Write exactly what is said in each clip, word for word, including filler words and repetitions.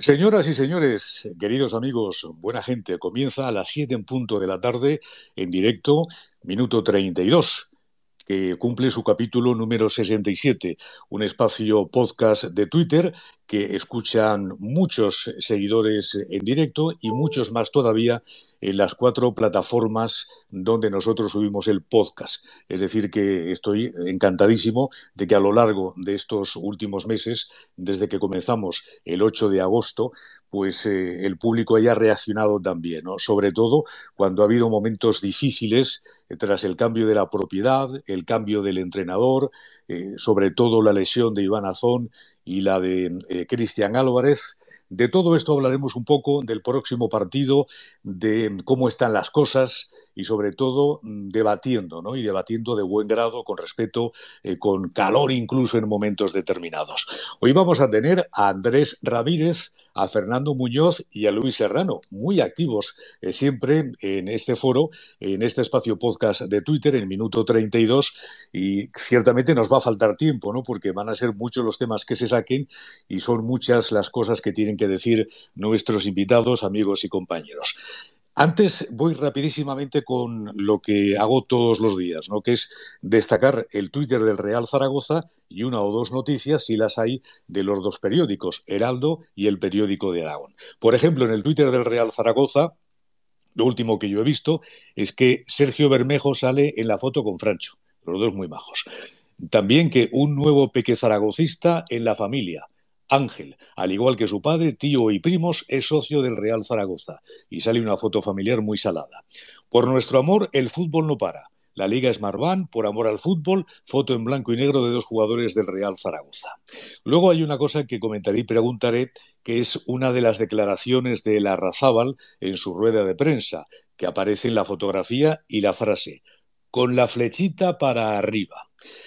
Señoras y señores, queridos amigos, buena gente, comienza a las siete en punto de la tarde en directo, minuto treinta y dos, que cumple su capítulo número sesenta y siete, un espacio podcast de Twitter que escuchan muchos seguidores en directo y muchos más todavía en las cuatro plataformas donde nosotros subimos el podcast. Es decir, que estoy encantadísimo de que a lo largo de estos últimos meses, desde que comenzamos el ocho de agosto, pues eh, el público haya reaccionado también, ¿no? Sobre todo cuando ha habido momentos difíciles eh, tras el cambio de la propiedad, el cambio del entrenador, eh, sobre todo la lesión de Iván Azón y la de eh, Cristian Álvarez. De todo esto hablaremos un poco, del próximo partido, de cómo están las cosas y sobre todo debatiendo, ¿no? Y debatiendo de buen grado, con respeto, eh, con calor incluso en momentos determinados. Hoy vamos a tener a Andrés Ramírez, a Fernando Muñoz y a Luis Serrano, muy activos eh, siempre en este foro, en este espacio podcast de Twitter, en minuto treinta y dos, y ciertamente nos va a faltar tiempo, ¿no? Porque van a ser muchos los temas que se saquen y son muchas las cosas que tienen que decir nuestros invitados, amigos y compañeros. Antes voy rapidísimamente con lo que hago todos los días, ¿no? Que es destacar el Twitter del Real Zaragoza y una o dos noticias, si las hay, de los dos periódicos, Heraldo y el Periódico de Aragón. Por ejemplo, en el Twitter del Real Zaragoza, lo último que yo he visto es que Sergio Bermejo sale en la foto con Francho, los dos muy majos. También que un nuevo peque zaragocista en la familia. Ángel, al igual que su padre, tío y primos, es socio del Real Zaragoza y sale una foto familiar muy salada. Por nuestro amor, el fútbol no para. La Liga Smartbank, por amor al fútbol, foto en blanco y negro de dos jugadores del Real Zaragoza. Luego hay una cosa que comentaré y preguntaré, que es una de las declaraciones de Larrazábal en su rueda de prensa, que aparece en la fotografía y la frase, con la flechita para arriba.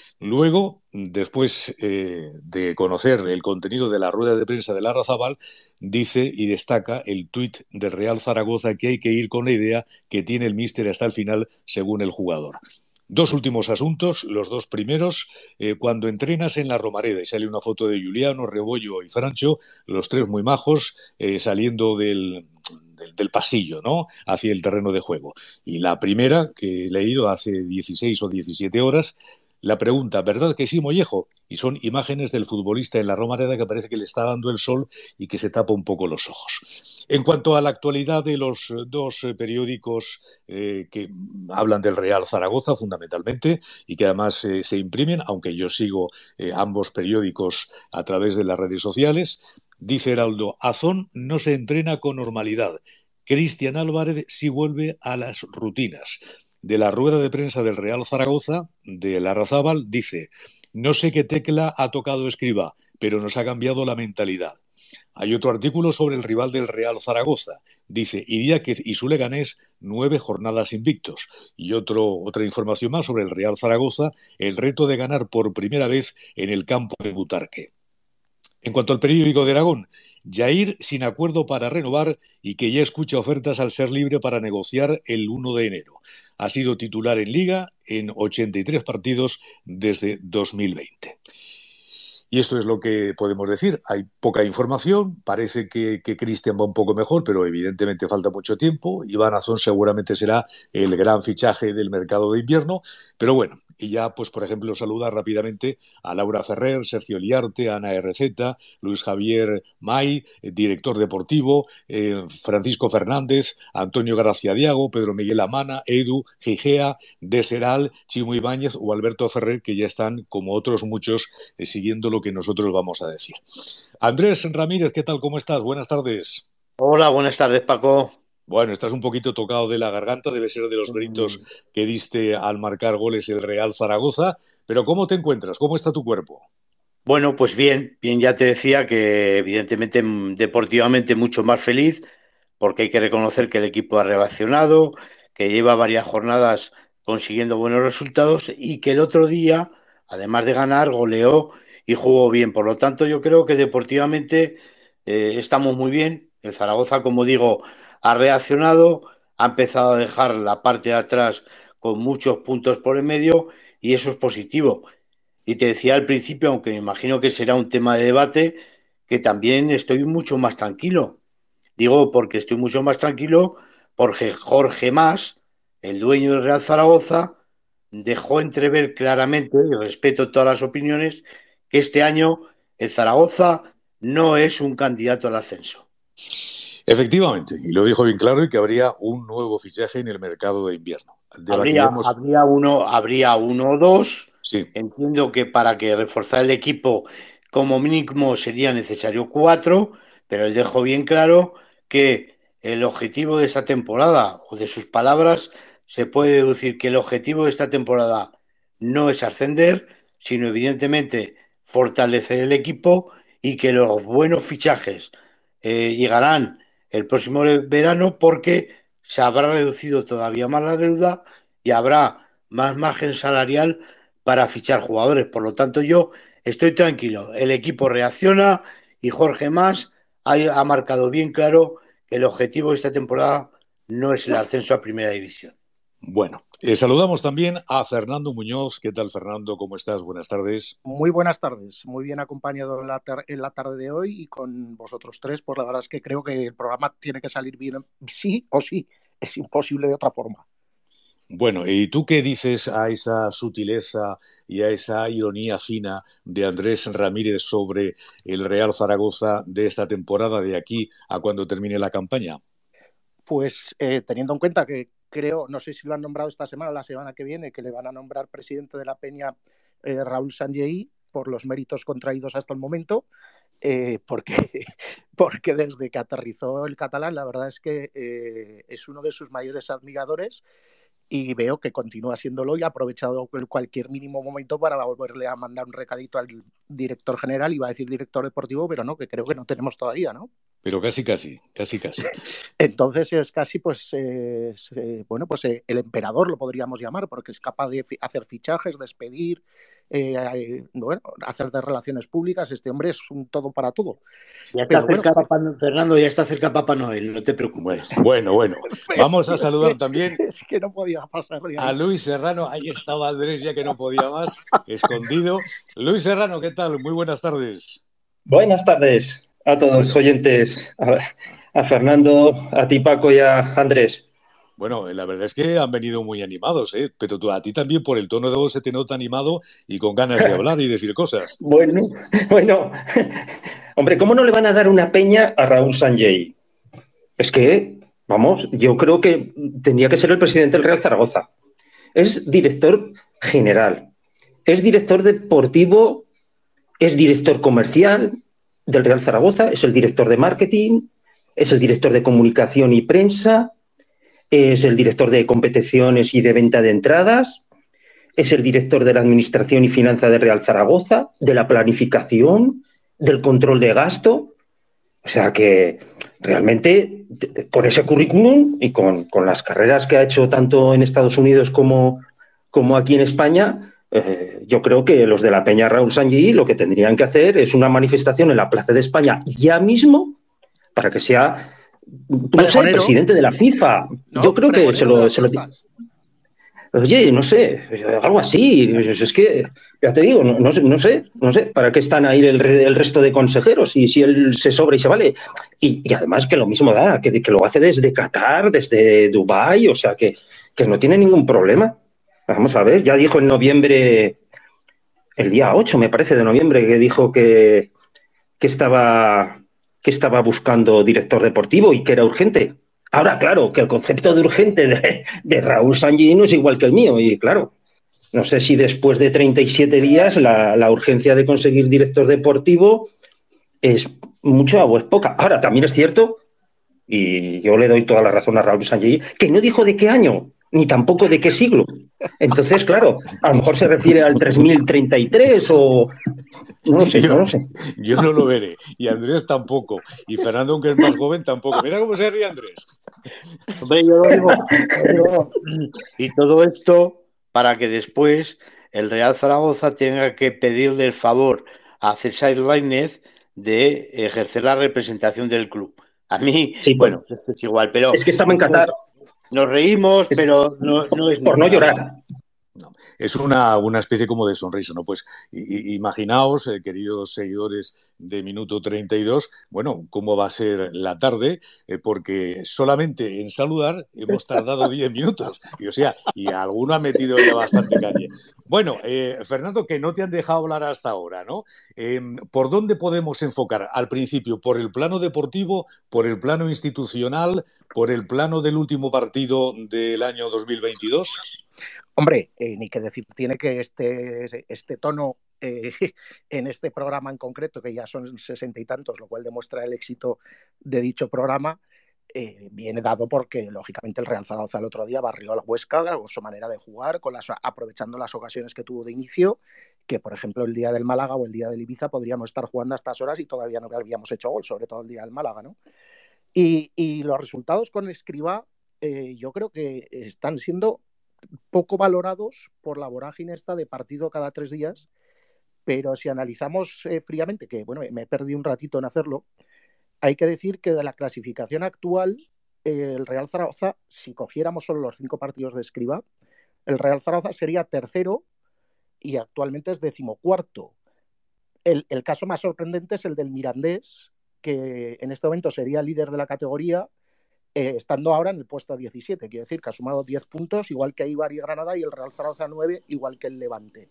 Luego, después eh, de conocer el contenido de la rueda de prensa de Larrazábal, dice y destaca el tuit del Real Zaragoza que hay que ir con la idea que tiene el míster hasta el final, según el jugador. Dos últimos asuntos, los dos primeros, eh, cuando entrenas en la Romareda y sale una foto de Juliano, Rebollo y Francho, los tres muy majos, eh, saliendo del, del, del pasillo, ¿no? Hacia el terreno de juego. Y la primera, que he leído hace dieciséis o diecisiete horas, la pregunta, ¿verdad que sí, Mollejo? Y son imágenes del futbolista en la Romareda que parece que le está dando el sol y que se tapa un poco los ojos. En cuanto a la actualidad de los dos periódicos eh, que hablan del Real Zaragoza fundamentalmente y que además eh, se imprimen, aunque yo sigo eh, ambos periódicos a través de las redes sociales, dice Heraldo, Azón no se entrena con normalidad. Cristian Álvarez sí vuelve a las rutinas. De la rueda de prensa del Real Zaragoza, de Larrazábal, dice, no sé qué tecla ha tocado Escribá, pero nos ha cambiado la mentalidad. Hay otro artículo sobre el rival del Real Zaragoza. Dice, Idiáquez y su Leganés, nueve jornadas invictos. Y otro, otra información más sobre el Real Zaragoza, el reto de ganar por primera vez en el campo de Butarque. En cuanto al periódico de Aragón, Jair sin acuerdo para renovar y que ya escucha ofertas al ser libre para negociar el uno de enero. Ha sido titular en Liga en ochenta y tres partidos desde dos mil veinte. Y esto es lo que podemos decir. Hay poca información, parece que, que Cristian va un poco mejor, pero evidentemente falta mucho tiempo. Iván Azón seguramente será el gran fichaje del mercado de invierno, pero bueno, y ya, pues por ejemplo, saludar rápidamente a Laura Ferrer, Sergio Liarte, Ana R Z, Luis Javier May, eh, director deportivo, eh, Francisco Fernández, Antonio Gracia Diago, Pedro Miguel Amana, Edu, Gigea, Deseral, Chimo Ibáñez o Alberto Ferrer, que ya están, como otros muchos, eh, siguiendo lo que nosotros vamos a decir. Andrés Ramírez, ¿qué tal? ¿Cómo estás? Buenas tardes. Hola, buenas tardes, Paco. Bueno, estás un poquito tocado de la garganta, debe ser de los gritos Mm, que diste al marcar goles el Real Zaragoza, pero ¿cómo te encuentras? ¿Cómo está tu cuerpo? Bueno, pues bien, bien, ya te decía que evidentemente mm, deportivamente mucho más feliz, porque hay que reconocer que el equipo ha reaccionado, que lleva varias jornadas consiguiendo buenos resultados y que el otro día, además de ganar, goleó y jugó bien. Por lo tanto, yo creo que deportivamente eh, estamos muy bien. El Zaragoza, como digo, ha reaccionado, ha empezado a dejar la parte de atrás con muchos puntos por en medio y eso es positivo. Y te decía al principio, aunque me imagino que será un tema de debate, que también estoy mucho más tranquilo. Digo porque estoy mucho más tranquilo porque Jorge Mas, el dueño del Real Zaragoza, dejó entrever claramente, y respeto todas las opiniones, que este año el Zaragoza no es un candidato al ascenso. Efectivamente, y lo dijo bien claro, y que habría un nuevo fichaje en el mercado de invierno. Habría, Debatiremos, habría uno, habría uno o dos. sí. Entiendo que para que reforzar el equipo como mínimo sería necesario cuatro, pero él dejó bien claro que el objetivo de esta temporada, o de sus palabras, se puede deducir que el objetivo de esta temporada no es ascender, sino evidentemente fortalecer el equipo y que los buenos fichajes eh, llegarán el próximo verano porque se habrá reducido todavía más la deuda y habrá más margen salarial para fichar jugadores. Por lo tanto, yo estoy tranquilo. El equipo reacciona y Jorge Mas ha, ha marcado bien claro que el objetivo de esta temporada no es el ascenso a Primera División. Bueno, eh, saludamos también a Fernando Muñoz. ¿Qué tal, Fernando? ¿Cómo estás? Buenas tardes. Muy buenas tardes, muy bien acompañado en la, en la tarde de hoy y con vosotros tres, pues la verdad es que creo que el programa tiene que salir bien, sí o sí, es imposible de otra forma. Bueno, ¿y tú qué dices a esa sutileza y a esa ironía fina de Andrés Ramírez sobre el Real Zaragoza de esta temporada, de aquí a cuando termine la campaña? Pues eh, teniendo en cuenta que creo, no sé si lo han nombrado esta semana o la semana que viene, que le van a nombrar presidente de la Peña eh, Raúl Sanllehy por los méritos contraídos hasta el momento, eh, porque, porque desde que aterrizó el catalán, la verdad es que eh, es uno de sus mayores admiradores y veo que continúa siéndolo y ha aprovechado cualquier mínimo momento para volverle a mandar un recadito al director general, iba a decir director deportivo, pero no, que creo que no tenemos todavía, ¿no? Pero casi, casi, casi, casi. Entonces es casi, pues, eh, eh, bueno, pues eh, el emperador lo podríamos llamar, porque es capaz de hacer fichajes, despedir, eh, bueno, hacer de relaciones públicas. Este hombre es un todo para todo. Ya está Pero cerca, bueno, Papá, Fernando, ya está cerca Papá Noel, no te preocupes. Bueno, bueno, bueno. Vamos a es saludar que, también es que no podía pasar de a ahí. Luis Serrano. Ahí estaba Andrés, ya que no podía más, escondido. Luis Serrano, ¿qué tal? Muy buenas tardes. Buenas tardes a todos los Bueno, oyentes, a, a Fernando, a ti Paco y a Andrés. bueno, la verdad es que han venido muy animados, ¿eh? Pero tú, a ti también por el tono de voz se te nota animado y con ganas de hablar y decir cosas. Bueno, bueno, hombre, ¿cómo no le van a dar una peña a Raúl Sanllehy? Es que, vamos, yo creo que tendría que ser el presidente del Real Zaragoza. Es director general, es director deportivo, es director comercial del Real Zaragoza, es el director de marketing, es el director de comunicación y prensa, es el director de competiciones y de venta de entradas, es el director de la Administración y Finanza de Real Zaragoza, de la planificación, del control de gasto. O sea que realmente con ese currículum y con, con las carreras que ha hecho tanto en Estados Unidos como, como aquí en España, eh, yo creo que los de la Peña Raúl Sanllehy lo que tendrían que hacer es una manifestación en la Plaza de España ya mismo para que sea, no sé, el presidente de la FIFA. No, yo creo que se lo, se lo... Oye, no sé, algo así. Es que, ya te digo, no, no, no sé, no sé, ¿para qué están ahí el, el resto de consejeros? Y si él se sobra y se vale. Y, y además que lo mismo da, que, que lo hace desde Qatar, desde Dubái, o sea, que, que no tiene ningún problema. Vamos a ver, ya dijo en noviembre, el día ocho, me parece, de noviembre, que dijo que, que, estaba, que estaba buscando director deportivo y que era urgente. Ahora, claro, que el concepto de urgente de, de Raúl Sanllehy no es igual que el mío. Y claro, no sé si después de treinta y siete días la, la urgencia de conseguir director deportivo es mucha o es poca. Ahora, también es cierto, y yo le doy toda la razón a Raúl Sanllehy, que no dijo de qué año, ni tampoco de qué siglo. Entonces, claro, a lo mejor se refiere al tres mil treinta y tres o... No lo sé, yo, no lo sé. Yo no lo veré, y Andrés tampoco, y Fernando, aunque es más joven, tampoco. Mira cómo se ríe Andrés. Hombre, yo lo digo, lo digo. Y todo esto para que después el Real Zaragoza tenga que pedirle el favor a César Lainez de ejercer la representación del club. A mí, Sí, bueno, pues, es igual, pero es que estaba en Qatar. nos reímos, pero no, no es ni Por no para llorar. más. No, es una, una especie como de sonrisa, ¿no? Pues i, imaginaos, eh, queridos seguidores de Minuto treinta y dos, bueno, cómo va a ser la tarde, eh, porque solamente en saludar hemos tardado diez minutos, y o sea, y alguno ha metido ya bastante calle. Bueno, eh, Fernando, que no te han dejado hablar hasta ahora, ¿no? Eh, ¿Por dónde podemos enfocar? Al principio, ¿por el plano deportivo, por el plano institucional, por el plano del último partido del año dos mil veintidós? Hombre, eh, ni que decir tiene que este, este tono eh, en este programa en concreto, que ya son sesenta y tantos, lo cual demuestra el éxito de dicho programa, eh, viene dado porque, lógicamente, el Real Zaragoza el otro día barrió a la Huesca con su manera de jugar, con las, aprovechando las ocasiones que tuvo de inicio, que, por ejemplo, el día del Málaga o el día del Ibiza podríamos estar jugando a estas horas y todavía no habíamos hecho gol, sobre todo el día del Málaga, ¿no? Y, y los resultados con Escribá, eh, yo creo que están siendo poco valorados por la vorágine esta de partido cada tres días, pero si analizamos eh, fríamente, que bueno, me he perdido un ratito en hacerlo, hay que decir que de la clasificación actual, eh, el Real Zaragoza, si cogiéramos solo los cinco partidos de Escribá, el Real Zaragoza sería tercero y actualmente es decimocuarto. El, el caso más sorprendente es el del Mirandés, que en este momento sería líder de la categoría, Eh, estando ahora en el puesto diecisiete, quiero decir que ha sumado diez puntos, igual que Eibar y Granada, y el Real Zaragoza nueve, igual que el Levante.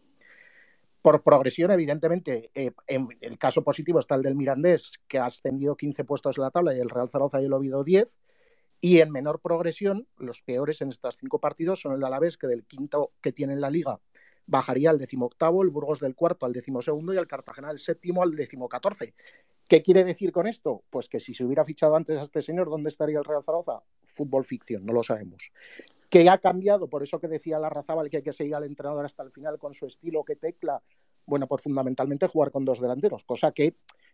Por progresión, evidentemente, eh, en el caso positivo está el del Mirandés, que ha ascendido quince puestos en la tabla, y el Real Zaragoza y el Oviedo diez, y en menor progresión, los peores en estos cinco partidos son el Alavés, que del quinto que tiene en la Liga bajaría al decimoctavo, el Burgos del cuarto al decimosegundo y el Cartagena del séptimo al decimocatorce. ¿Qué quiere decir con esto? Pues que si se hubiera fichado antes a este señor, ¿dónde estaría el Real Zaragoza? Fútbol ficción, no lo sabemos. ¿Qué ha cambiado? Por eso que decía Larrazábal que hay que seguir al entrenador hasta el final con su estilo, ¿qué tecla? Bueno, pues fundamentalmente jugar con dos delanteros, cosa que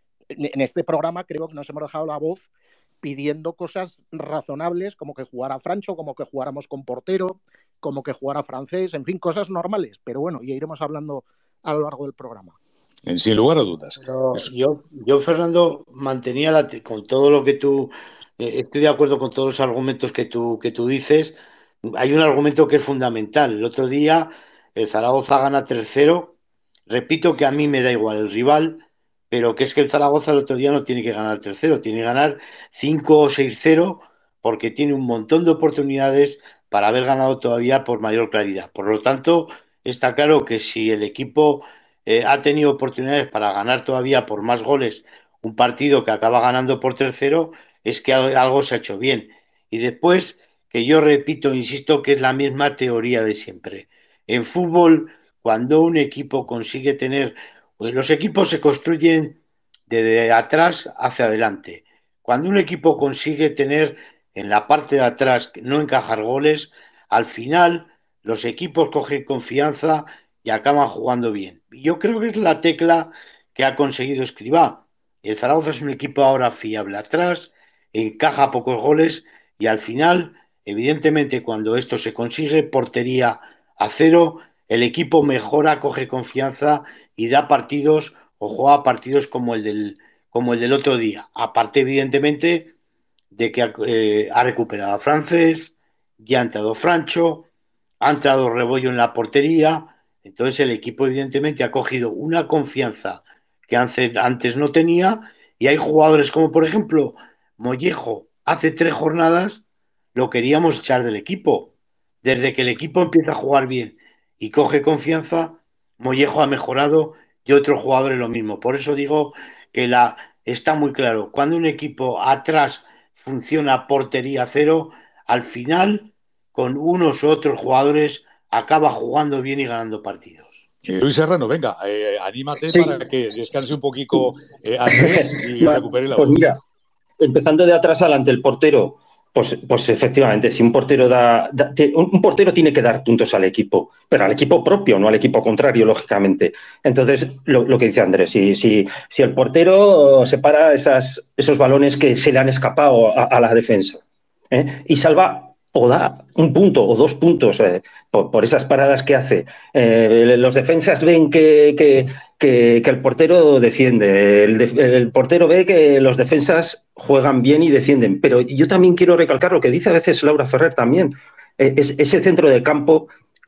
en este programa creo que nos hemos dejado la voz pidiendo cosas razonables, como que jugara Francho, como que jugáramos con portero, como que jugara Francés, en fin, cosas normales, pero bueno, ya iremos hablando a lo largo del programa. Sin lugar a dudas. Pero yo, yo, Fernando, mantenía la, con todo lo que tú, eh, estoy de acuerdo con todos los argumentos que tú, que tú dices. Hay un argumento que es fundamental. El otro día el Zaragoza gana tres cero. Repito que a mí me da igual el rival, pero que es que el Zaragoza el otro día no tiene que ganar tres cero, tiene que ganar cinco o seis cero, porque tiene un montón de oportunidades para haber ganado todavía por mayor claridad. Por lo tanto, está claro que si el equipo eh, ha tenido oportunidades para ganar todavía por más goles un partido que acaba ganando por tres cero, es que algo se ha hecho bien. Y después, que yo repito, insisto, que es la misma teoría de siempre. En fútbol, cuando un equipo consigue tener, pues los equipos se construyen desde atrás hacia adelante. Cuando un equipo consigue tener en la parte de atrás no encajar goles, al final los equipos cogen confianza y acaban jugando bien. Y yo creo que es la tecla que ha conseguido Escribá. El Zaragoza es un equipo ahora fiable atrás, encaja pocos goles y al final, evidentemente, cuando esto se consigue, portería a cero, el equipo mejora, coge confianza y da partidos o juega partidos como el del, como el del otro día. Aparte, evidentemente, de que ha, eh, ha recuperado a Francés, ya ha entrado Francho, ha entrado Rebollo en la portería. Entonces el equipo evidentemente ha cogido una confianza que antes no tenía y hay jugadores como por ejemplo Mollejo, hace tres jornadas lo queríamos echar del equipo. Desde que el equipo empieza a jugar bien y coge confianza, Mollejo ha mejorado y otros jugadores lo mismo. Por eso digo que la, está muy claro, cuando un equipo atrás funciona portería cero, al final con unos u otros jugadores acaba jugando bien y ganando partidos. Eh, Luis Serrano, venga, eh, anímate sí. para que descanse un poquito eh, Andrés y bueno, recupere la pues voz. Mira, empezando de atrás adelante, el portero, pues, pues efectivamente, si un portero da, da un, un portero tiene que dar puntos al equipo, pero al equipo propio, no al equipo contrario, lógicamente. Entonces, lo, lo que dice Andrés, si, si, si el portero separa esas, esos balones que se le han escapado a, a la defensa, ¿eh? y salva o da un punto o dos puntos eh, por, por esas paradas que hace. Eh, los defensas ven que, que, que, que el portero defiende, el, de, el portero ve que los defensas juegan bien y defienden. Pero yo también quiero recalcar lo que dice a veces Laura Ferrer también, eh, es, ese centro de campo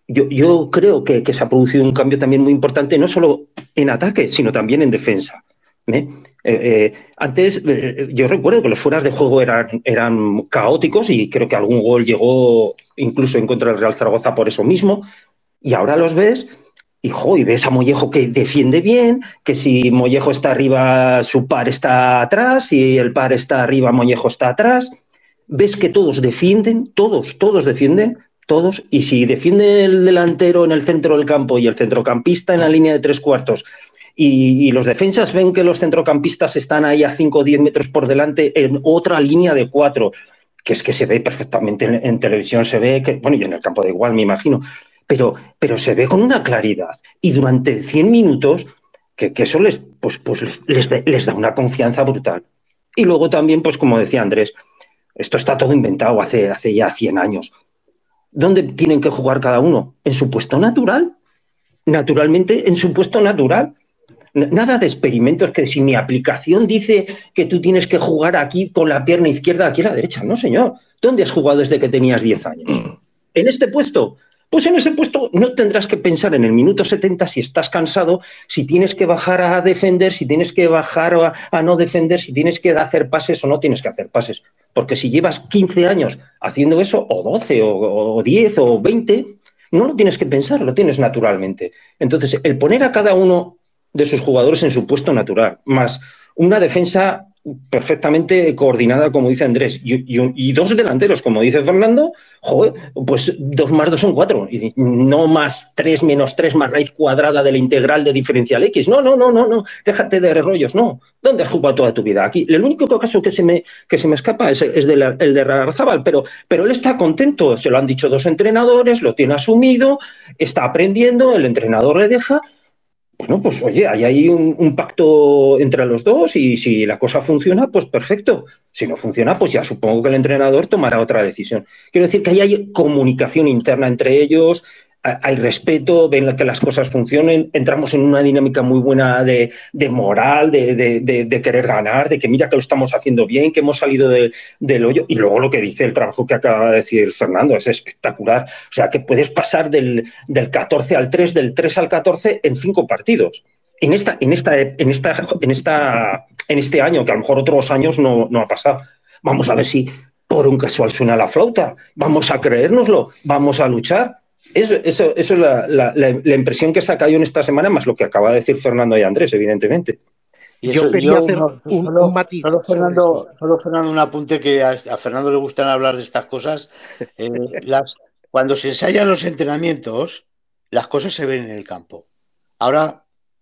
yo, yo creo que, que se ha producido un cambio también muy importante, no solo en ataque, sino también en defensa. ¿eh? Eh, eh, antes, eh, yo recuerdo que los fueras de juego eran, eran caóticos y creo que algún gol llegó incluso en contra del Real Zaragoza por eso mismo. Y ahora los ves y, jo, y ves a Mollejo que defiende bien, que si Mollejo está arriba, su par está atrás, si el par está arriba, Mollejo está atrás. Ves que todos defienden, todos, todos defienden, todos, y si defiende el delantero en el centro del campo y el centrocampista en la línea de tres cuartos, y, y los defensas ven que los centrocampistas están ahí a cinco o diez metros por delante en otra línea de cuatro, que es que se ve perfectamente en, en televisión, se ve que, bueno, y en el campo da igual, me imagino, pero, pero se ve con una claridad. Y durante cien minutos, que, que eso les, pues, pues les, de, les da una confianza brutal. Y luego también, pues como decía Andrés, esto está todo inventado hace, hace ya cien años. ¿Dónde tienen que jugar cada uno? ¿En su puesto natural? Naturalmente, en su puesto natural. Nada de experimentos que si mi aplicación dice que tú tienes que jugar aquí con la pierna izquierda, aquí a la derecha. No, señor. ¿Dónde has jugado desde que tenías diez años? ¿En este puesto? Pues en ese puesto no tendrás que pensar en el minuto setenta si estás cansado, si tienes que bajar a defender, si tienes que bajar a, a no defender, si tienes que hacer pases o no tienes que hacer pases. Porque si llevas quince años haciendo eso, o doce, o, o diez, o veinte, no lo tienes que pensar, lo tienes naturalmente. Entonces, el poner a cada uno de sus jugadores en su puesto natural, más una defensa perfectamente coordinada, como dice Andrés, y, y, y dos delanteros, como dice Fernando, joder, pues dos más dos son cuatro, y no más tres menos tres más raíz cuadrada de la integral de diferencial X. No, no, no, no, no, déjate de rollos, no. ¿Dónde has jugado toda tu vida? Aquí, el único caso que se me, que se me escapa es, es de la, el de Larrazábal, pero, pero él está contento, se lo han dicho dos entrenadores, lo tiene asumido, está aprendiendo, el entrenador le deja. Bueno, pues oye, hay ahí un, un pacto entre los dos y si la cosa funciona, pues perfecto. Si no funciona, pues ya supongo que el entrenador tomará otra decisión. Quiero decir que ahí hay comunicación interna entre ellos, hay respeto, ven que las cosas funcionen, entramos en una dinámica muy buena de, de moral, de, de, de, de querer ganar, de que mira que lo estamos haciendo bien, que hemos salido de, del hoyo. Y luego lo que dice el trabajo que acaba de decir Fernando es espectacular. O sea, que puedes pasar del, del catorce al tres, del tres al catorce en cinco partidos. En, esta, en, esta, en, esta, en, esta, en este año, que a lo mejor otros años no, no ha pasado. Vamos a ver si por un casual suena la flauta. Vamos a creérnoslo, vamos a luchar. Eso, eso, eso es la, la, la impresión que se ha caído en esta semana, más lo que acaba de decir Fernando y Andrés, evidentemente. Y eso, yo quería yo hacer no, un, solo, un matiz solo, sobre Fernando, esto. solo Fernando, un apunte que a, a Fernando le gustan hablar de estas cosas. Eh, las, cuando se ensayan los entrenamientos, las cosas se ven en el campo. Ahora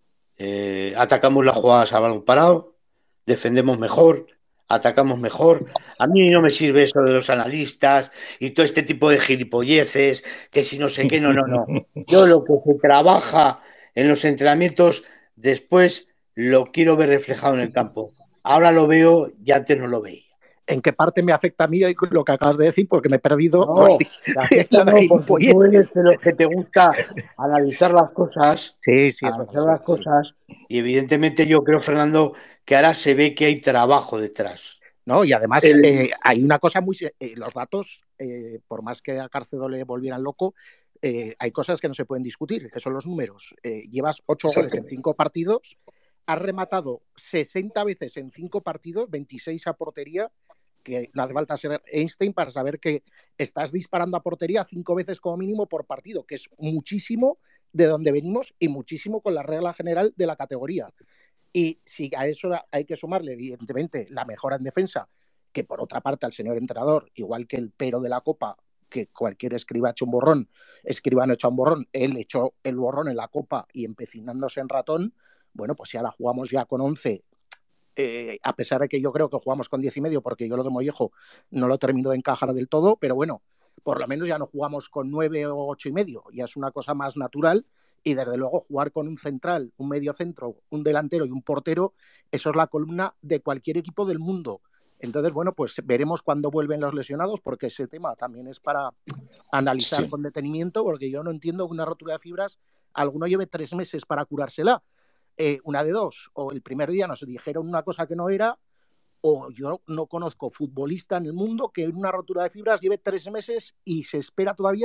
eh, atacamos las jugadas a balón parado, defendemos mejor, atacamos mejor. A mí no me sirve eso de los analistas y todo este tipo de gilipolleces, que si no sé qué, no, no, no. Yo lo que se trabaja en los entrenamientos, después lo quiero ver reflejado en el campo. Ahora lo veo y antes no lo veía. ¿En qué parte me afecta a mí lo que acabas de decir? Porque me he perdido. No, Pues, te afecta no, porque tú eres de los que te gusta analizar las cosas, sí, sí, es analizar verdad, las sí, cosas, sí. Y evidentemente yo creo, Fernando, que ahora se ve que hay trabajo detrás. No, y además El... eh, hay una cosa muy... Eh, los datos, eh, por más que a Cárcedo le volvieran loco, eh, hay cosas que no se pueden discutir, que son los números. Eh, llevas ocho goles en cinco partidos, has rematado sesenta veces en cinco partidos, veintiséis a portería, que no hace falta ser Einstein para saber que estás disparando a portería cinco veces como mínimo por partido, que es muchísimo de donde venimos y muchísimo con la regla general de la categoría. Y si a eso hay que sumarle, evidentemente, la mejora en defensa, que por otra parte al señor entrenador, igual que el pero de la Copa, que cualquier escriba ha hecho un borrón, escribano ha hecho un borrón, él echó el borrón en la Copa y empecinándose en ratón, bueno, pues si ahora jugamos ya con once, eh, a pesar de que yo creo que jugamos con diez y medio, porque yo lo de Mollejo no lo termino de encajar del todo, pero bueno, por lo menos ya no jugamos con nueve o ocho y medio, ya es una cosa más natural. Y desde luego jugar con un central, un medio centro, un delantero y un portero, eso es la columna de cualquier equipo del mundo. Entonces, bueno, pues veremos cuándo vuelven los lesionados, porque ese tema también es para analizar sí. con detenimiento, porque yo no entiendo que una rotura de fibras alguno lleve tres meses para curársela. Eh, una de dos, o el primer día nos dijeron una cosa que no era, o yo no conozco futbolista en el mundo que en una rotura de fibras lleve tres meses y se espera todavía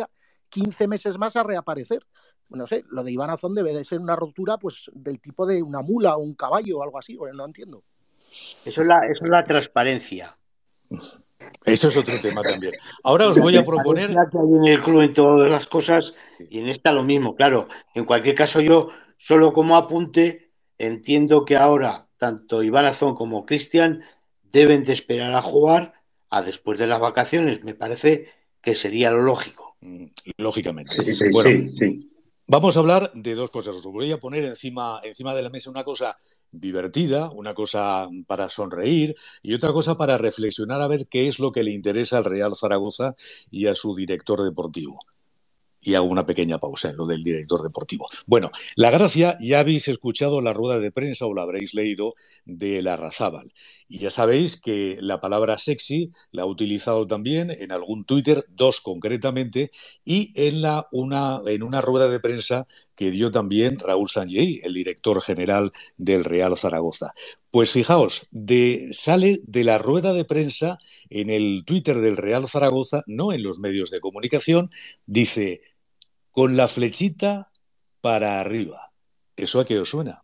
quince meses más a reaparecer. No sé, lo de Iván Azón debe de ser una rotura pues del tipo de una mula o un caballo o algo así, bueno, no entiendo. Eso es la, eso es la transparencia. Eso es otro tema también. Ahora os voy a proponer... La que hay en el club en todas las cosas y en esta lo mismo, claro. En cualquier caso, yo solo como apunte entiendo que ahora tanto Iván Azón como Cristian deben de esperar a jugar a después de las vacaciones. Me parece que sería lo lógico. Lógicamente. Sí, sí, bueno, sí, sí. Vamos a hablar de dos cosas. Os voy a poner encima, encima de la mesa una cosa divertida, una cosa para sonreír y otra cosa para reflexionar a ver qué es lo que le interesa al Real Zaragoza y a su director deportivo. Y hago una pequeña pausa en lo del director deportivo. Bueno, la gracia, ya habéis escuchado la rueda de prensa o la habréis leído de Larrazábal. Y ya sabéis que la palabra sexy la ha utilizado también en algún Twitter, dos concretamente, y en, la, una, en una rueda de prensa que dio también Raúl Sanllehy, el director general del Real Zaragoza. Pues fijaos, de, sale de la rueda de prensa en el Twitter del Real Zaragoza, no en los medios de comunicación, dice... con la flechita para arriba. ¿Eso a qué os suena?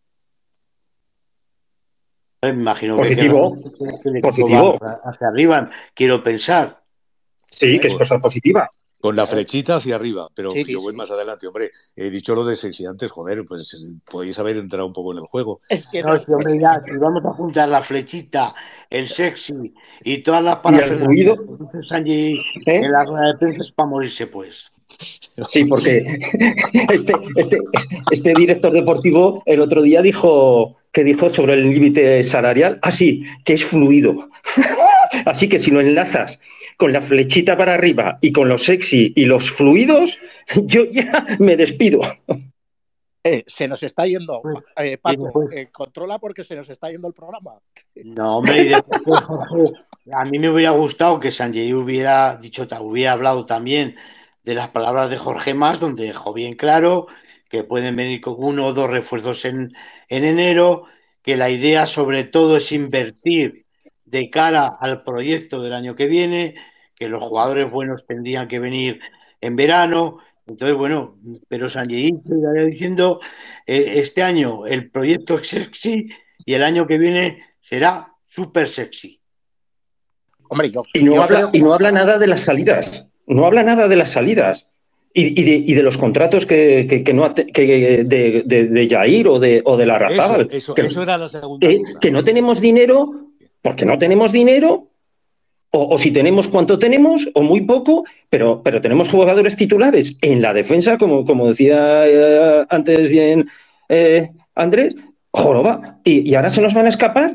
Me imagino positivo, que, que positivo. hacia arriba, quiero pensar. Sí, que es cosa positiva. Con la flechita hacia arriba, pero sí, sí, yo voy sí. más adelante. Hombre, he dicho lo de sexy antes, joder, pues podéis haber entrado un poco en el juego. Es que no, no. Si, hombre, ya, si vamos a juntar la flechita, el sexy y todas las Y el parafernalias ruido, que dice Sanllehy ¿eh? en la rueda de prensa es para morirse, pues. Sí, porque este, este, este director deportivo el otro día dijo que dijo sobre el límite salarial, así ah, que es fluido. Así que si lo enlazas con la flechita para arriba y con los sexy y los fluidos, yo ya me despido. Eh, se nos está yendo, Pues, eh, Paco, después... eh, controla porque se nos está yendo el programa. No, hombre, y después, Jorge, a mí me hubiera gustado que Sanllehy hubiera dicho, hubiera hablado también de las palabras de Jorge Mas, donde dejó bien claro que pueden venir con uno o dos refuerzos en, en enero, que la idea sobre todo es invertir de cara al proyecto del año que viene, que los jugadores buenos tendrían que venir en verano. Entonces, bueno, pero Sanllehy seguirá diciendo eh, este año el proyecto es sexy y el año que viene será súper sexy. Hombre, yo, y no yo habla creo y que... no habla nada de las salidas, no habla nada de las salidas y, y, de, y de los contratos que, que, que no que de, de, de Jair o de o de Larrazábal. Eso, eso, que, eso era la segunda eh, cosa. Que no tenemos dinero porque no tenemos dinero. O, o si tenemos cuánto tenemos, o muy poco, pero, pero tenemos jugadores titulares en la defensa, como, como decía eh, antes bien eh, Andrés, joroba, y, y ahora se nos van a escapar.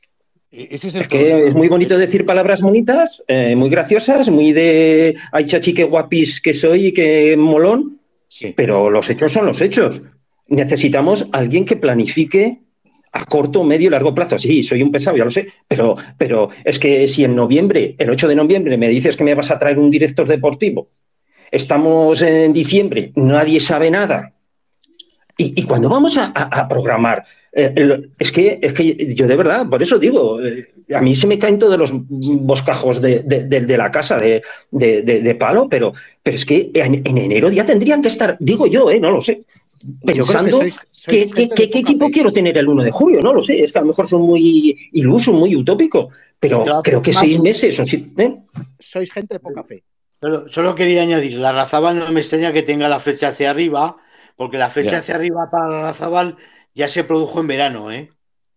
Ese es el es que problema. es muy bonito decir palabras bonitas, eh, muy graciosas, muy de ay chachi, qué guapis que soy y qué molón, sí. Pero los hechos son los hechos. Necesitamos alguien que planifique a corto, medio y largo plazo. Sí, soy un pesado, ya lo sé, pero, pero es que si en noviembre, el ocho de noviembre, me dices que me vas a traer un director deportivo, estamos en diciembre, nadie sabe nada, y, y cuando vamos a, a, a programar, eh, el, es, que, es que yo de verdad, por eso digo, eh, a mí se me caen todos los boscajos de, de, de, de la casa de, de, de, de palo, pero, pero es que en, en enero ya tendrían que estar, digo yo, eh, no lo sé, pensando que sois, sois qué, qué, qué equipo fe. Quiero tener el uno de julio, no lo sé, es que a lo mejor son muy iluso, muy utópico, pero creo que seis meses o sí, ¿eh? Sois gente de poca fe. Solo, solo quería añadir, Larrazábal no me extraña que tenga la flecha hacia arriba, porque la flecha yeah. hacia arriba para Larrazábal ya se produjo en verano, ¿eh?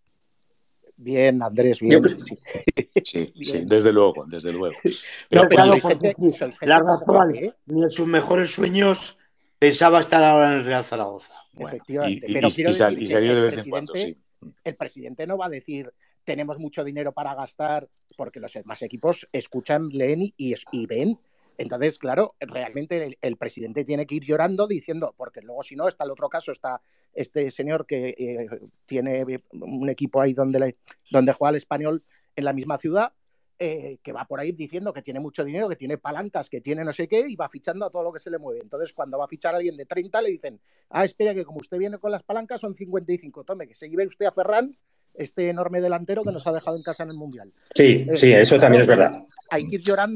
Bien, Andrés, bien. Sí, sí, bien. Sí, desde luego, desde luego. Pero, no, claro, sois gente, sois gente Larrazábal, ¿eh? Ni en sus mejores sueños pensaba estar ahora en el Real Zaragoza. Bueno, efectivamente. Y, pero y, quiero y, decir y salió de vez en cuando, sí. El presidente no va a decir tenemos mucho dinero para gastar, porque los demás equipos escuchan, leen y, y ven. Entonces, claro, realmente el, el presidente tiene que ir llorando diciendo, porque luego si no, está el otro caso, está este señor que eh, tiene un equipo ahí donde, le, donde juega el Español en la misma ciudad, eh, que va por ahí diciendo que tiene mucho dinero, que tiene palancas, que tiene no sé qué, y va fichando a todo lo que se le mueve. Entonces, cuando va a fichar a alguien de treinta, le dicen, ah, espera, que como usted viene con las palancas son cincuenta y cinco, tome, que se lleve usted a Ferran, este enorme delantero que nos ha dejado en casa en el Mundial. Sí, eh, sí, eso claro, también es verdad. Hay que ir llorando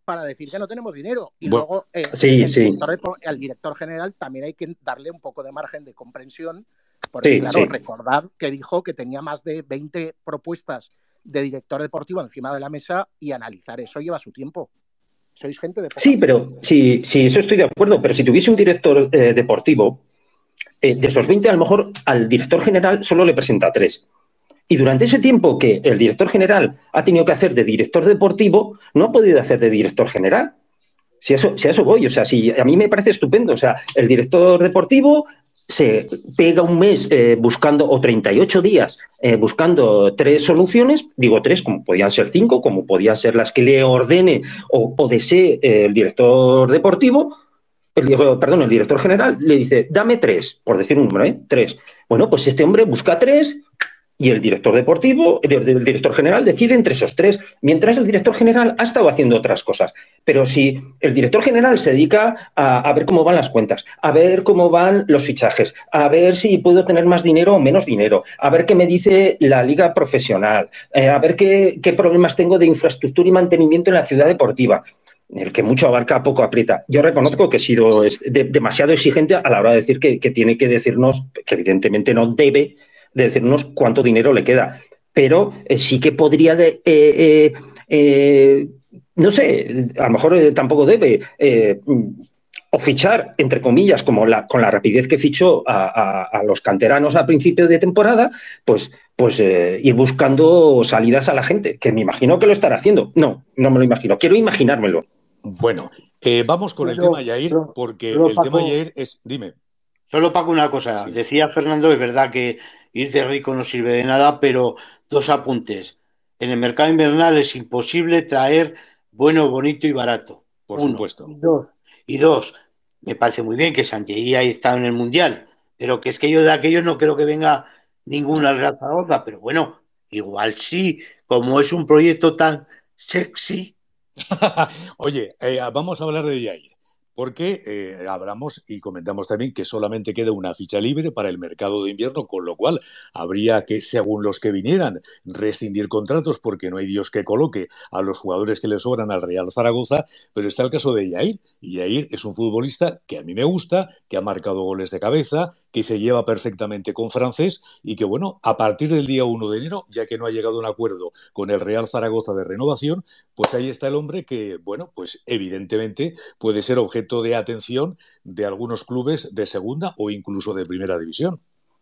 para decir que no tenemos dinero. Y Bueno, luego eh, sí, el, sí. director de, al director general también hay que darle un poco de margen de comprensión, porque Sí, claro, sí. recordad que dijo que tenía más de veinte propuestas de director deportivo encima de la mesa y analizar eso lleva su tiempo. Sois gente de poca Sí, fe. pero sí, sí, eso estoy de acuerdo, pero si tuviese un director eh, deportivo, eh, de esos veinte, a lo mejor al director general solo le presenta tres. Y durante ese tiempo que el director general ha tenido que hacer de director deportivo, no ha podido hacer de director general. Si a eso, si a eso voy, o sea, si a mí me parece estupendo, o sea, el director deportivo se pega un mes eh, buscando, o treinta y ocho días eh, buscando tres soluciones, digo tres, como podían ser cinco, como podían ser las que le ordene o, o desee eh, el director deportivo, el, perdón, el director general le dice, dame tres, por decir un número, ¿eh? Tres. Bueno, pues este hombre busca tres y el director deportivo, el, el director general decide entre esos tres, mientras el director general ha estado haciendo otras cosas. Pero si el director general se dedica a, a ver cómo van las cuentas, a ver cómo van los fichajes, a ver si puedo tener más dinero o menos dinero, a ver qué me dice la liga profesional, eh, a ver qué, qué problemas tengo de infraestructura y mantenimiento en la ciudad deportiva, el que mucho abarca, poco aprieta. Yo reconozco que he sido de, demasiado exigente a la hora de decir que, que tiene que decirnos, que evidentemente no debe de decirnos cuánto dinero le queda. Pero eh, sí que podría, de, eh, eh, eh, no sé, a lo mejor eh, tampoco debe, eh, o fichar, entre comillas, como la, con la rapidez que fichó a, a, a los canteranos a principio de temporada, pues, pues eh, ir buscando salidas a la gente, que me imagino que lo estará haciendo. No, no me lo imagino, quiero imaginármelo. Bueno, eh, vamos con el Pero, tema Yair, pero, porque pero, el tema Paco, Yair es... Dime. Solo Paco, una cosa. Sí. Decía Fernando, es verdad que ir de rico no sirve de nada, pero dos apuntes. En el mercado invernal es imposible traer bueno, bonito y barato. Por Uno. supuesto. Y dos. Y dos. Me parece muy bien que Sanjei haya estado en el Mundial, pero que es que yo de aquellos no creo que venga ninguna al Real Zaragoza. Pero bueno, igual sí, como es un proyecto tan sexy. Oye, eh, vamos a hablar de Yair, porque eh, hablamos y comentamos también que solamente queda una ficha libre para el mercado de invierno, con lo cual habría que, según los que vinieran, rescindir contratos porque no hay Dios que coloque a los jugadores que le sobran al Real Zaragoza, pero está el caso de Yair, y Yair es un futbolista que a mí me gusta, que ha marcado goles de cabeza, que se lleva perfectamente con Francés y que, bueno, a partir del día uno de enero, ya que no ha llegado a un acuerdo con el Real Zaragoza de renovación, pues ahí está el hombre que, bueno, pues evidentemente puede ser objeto de atención de algunos clubes de segunda o incluso de primera división.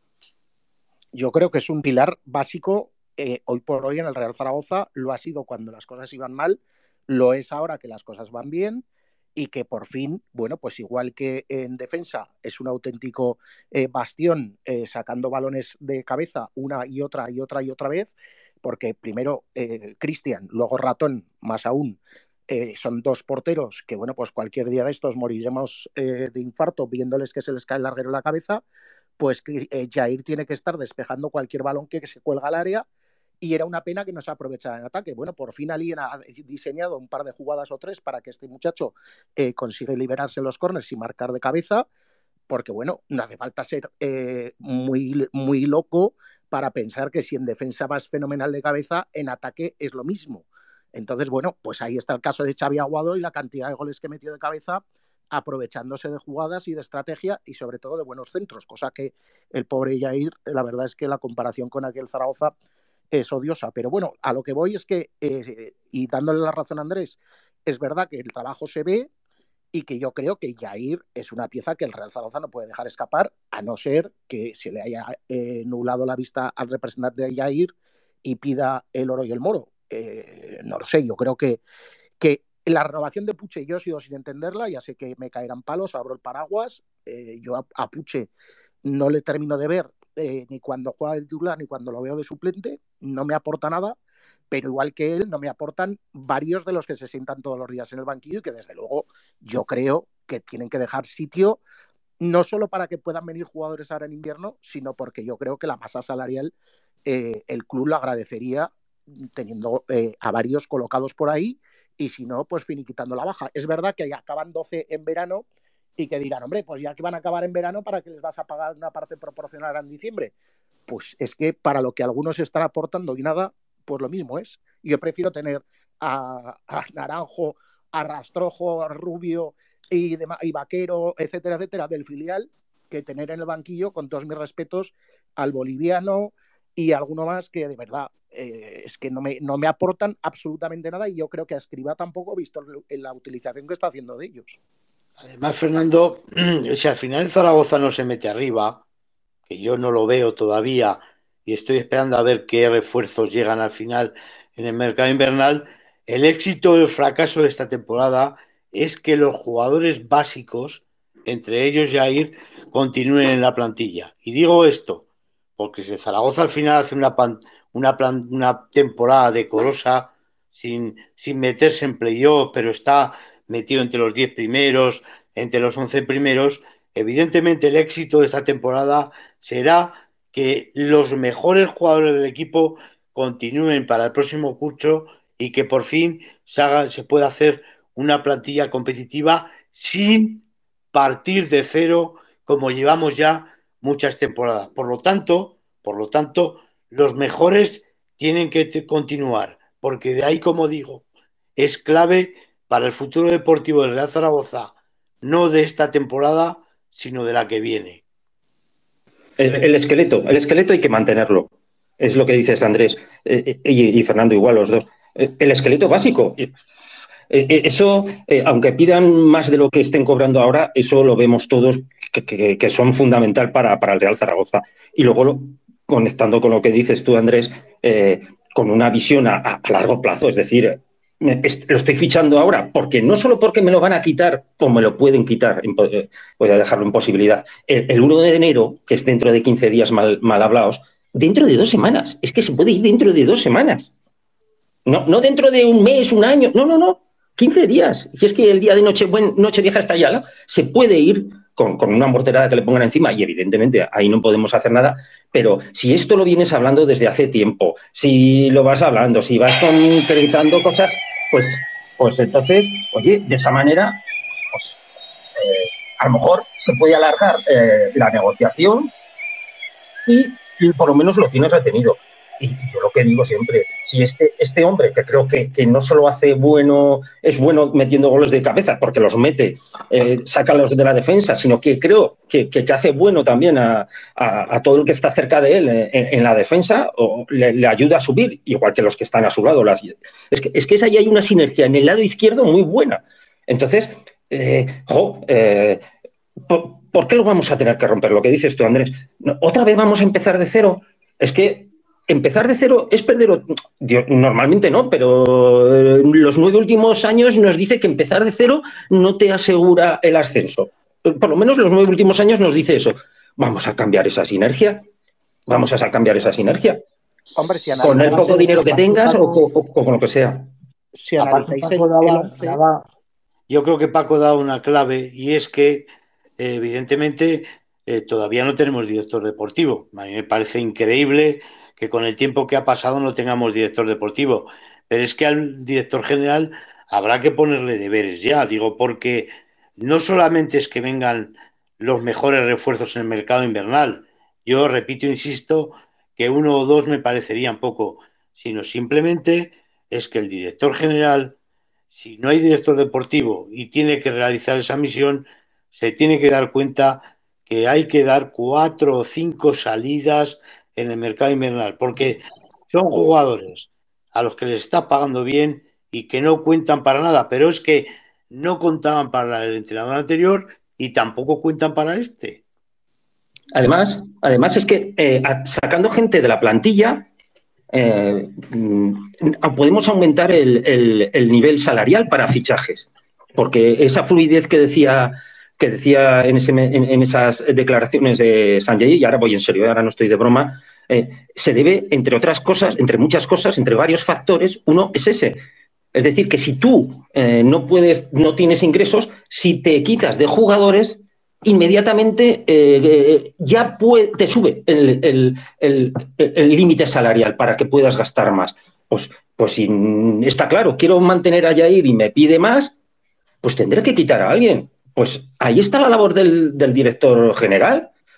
Yo creo que es un pilar básico eh, hoy por hoy en el Real Zaragoza, lo ha sido cuando las cosas iban mal, lo es ahora que las cosas van bien y que por fin, bueno, pues igual que en defensa es un auténtico eh, bastión eh, sacando balones de cabeza una y otra y otra y otra vez, porque primero eh, Cristian, luego Ratón, más aún, eh, son dos porteros que, bueno, pues cualquier día de estos moriremos eh, de infarto viéndoles que se les cae el larguero en la cabeza, pues eh, Jair tiene que estar despejando cualquier balón que se cuelga al área y era una pena que no se aprovechara en ataque. Bueno, por fin alguien ha diseñado un par de jugadas o tres para que este muchacho eh, consiga liberarse en los corners y marcar de cabeza, porque bueno, no hace falta ser eh, muy, muy loco para pensar que si en defensa vas fenomenal de cabeza, en ataque es lo mismo. Entonces, bueno, pues ahí está el caso de Xavi Aguado y la cantidad de goles que metió de cabeza, aprovechándose de jugadas y de estrategia y sobre todo de buenos centros, cosa que el pobre Jair, la verdad es que la comparación con aquel Zaragoza es odiosa. Pero bueno, a lo que voy es que, eh, y dándole la razón a Andrés, es verdad que el trabajo se ve y que yo creo que Jair es una pieza que el Real Zaragoza no puede dejar escapar, a no ser que se le haya eh, nublado la vista al representante de Jair y pida el oro y el moro. Eh, no lo sé, yo creo que, que la renovación de Puche yo sigo sin entenderla, ya sé que me caerán palos, abro el paraguas, eh, yo a, a Puche no le termino de ver eh, ni cuando juega de titular ni cuando lo veo de suplente, no me aporta nada, pero igual que él no me aportan varios de los que se sientan todos los días en el banquillo y que desde luego yo creo que tienen que dejar sitio no solo para que puedan venir jugadores ahora en invierno, sino porque yo creo que la masa salarial eh, el club lo agradecería teniendo eh, a varios colocados por ahí y si no, pues finiquitando la baja. Es verdad que acaban doce en verano y que dirán, hombre, pues ya que van a acabar en verano, ¿para qué les vas a pagar una parte proporcional en diciembre? Pues es que para lo que algunos están aportando y nada, pues lo mismo es. Yo prefiero tener a, a Naranjo a Rastrojo, a Rubio y, de, y Vaquero, etcétera, etcétera, del filial, que tener en el banquillo, con todos mis respetos, al boliviano y alguno más que de verdad eh, es que no me, no me aportan absolutamente nada, y yo creo que a Escribá tampoco he visto en la utilización que está haciendo de ellos. Además, Fernando, si al final el Zaragoza no se mete arriba, que yo no lo veo todavía y estoy esperando a ver qué refuerzos llegan al final en el mercado invernal, el éxito o el fracaso de esta temporada es que los jugadores básicos, entre ellos Jair, continúen en la plantilla. Y digo esto porque si el Zaragoza al final hace una, pan, una, plan, una temporada decorosa sin, sin meterse en playoff, pero está metido entre los diez primeros, entre los once primeros, evidentemente el éxito de esta temporada será que los mejores jugadores del equipo continúen para el próximo curso y que por fin se, haga, se pueda hacer una plantilla competitiva sin partir de cero como llevamos ya muchas temporadas. Por lo tanto, por lo tanto, los mejores tienen que continuar, porque de ahí, como digo, es clave para el futuro deportivo del Real Zaragoza, no de esta temporada, sino de la que viene. El, el esqueleto, el esqueleto hay que mantenerlo. Es lo que dices, Andrés, eh, y, y Fernando igual, los dos. El esqueleto básico. Eh, eso, eh, aunque pidan más de lo que estén cobrando ahora, eso lo vemos todos que, que, que son fundamental para, para el Real Zaragoza. Y luego, lo, conectando con lo que dices tú, Andrés, eh, con una visión a, a largo plazo, es decir, lo estoy fichando ahora, porque no solo porque me lo van a quitar, o me lo pueden quitar, voy a dejarlo en posibilidad. El, el uno de enero, que es dentro de quince días mal, mal hablados, dentro de dos semanas, es que se puede ir dentro de dos semanas. No, no dentro de un mes, un año, no, no, no, quince días. Y es que el día de noche, buen, Nochevieja está ya, ¿no? Se puede ir con, con una morterada que le pongan encima, y evidentemente ahí no podemos hacer nada. Pero si esto lo vienes hablando desde hace tiempo, si lo vas hablando, si vas concretando cosas, pues, pues entonces, oye, de esta manera, pues eh, a lo mejor se puede alargar eh, la negociación y, y por lo menos lo tienes retenido. Y yo lo que digo siempre, si este, este hombre, que creo que, que no solo hace bueno, es bueno metiendo goles de cabeza, porque los mete, eh, saca los de la defensa, sino que creo que, que, que hace bueno también a, a, a todo el que está cerca de él en, en la defensa, o le, le ayuda a subir, igual que los que están a su lado. Las, es, que, es que ahí hay una sinergia en el lado izquierdo muy buena. Entonces, eh, jo, eh, por, ¿por qué lo vamos a tener que romper? Lo que dices tú, Andrés. ¿Otra vez vamos a empezar de cero? Es que empezar de cero es perder, normalmente no, pero los nueve últimos años nos dice que empezar de cero no te asegura el ascenso. Por lo menos los nueve últimos años nos dice eso. Vamos a cambiar esa sinergia. Vamos a cambiar esa sinergia. Hombre, si con el poco dinero que tengas o, o, o con lo que sea. Si analizáis el, daba, el once... daba, yo creo que Paco da una clave, y es que eh, evidentemente eh, todavía no tenemos director deportivo. A mí me parece increíble que con el tiempo que ha pasado no tengamos director deportivo, pero es que al director general habrá que ponerle deberes ya, digo, porque no solamente es que vengan los mejores refuerzos en el mercado invernal, yo repito, insisto, que uno o dos me parecerían poco, sino simplemente es que el director general, si no hay director deportivo y tiene que realizar esa misión, se tiene que dar cuenta que hay que dar cuatro o cinco salidas en el mercado invernal, porque son jugadores a los que les está pagando bien y que no cuentan para nada, pero es que no contaban para el entrenador anterior y tampoco cuentan para este. Además, además es que eh, sacando gente de la plantilla, eh, podemos aumentar el, el, el nivel salarial para fichajes, porque esa fluidez que decía que decía en, ese, en, en esas declaraciones de Sanjay, y ahora voy en serio, ahora no estoy de broma, eh, se debe, entre otras cosas, entre muchas cosas, entre varios factores, uno es ese. Es decir, que si tú eh, no puedes, no tienes ingresos, si te quitas de jugadores, inmediatamente eh, ya puede, te sube el, el, el, el límite salarial para que puedas gastar más. Pues, pues si está claro, quiero mantener a Jair y me pide más, pues tendré que quitar a alguien. Pues ahí está la labor del, del director general,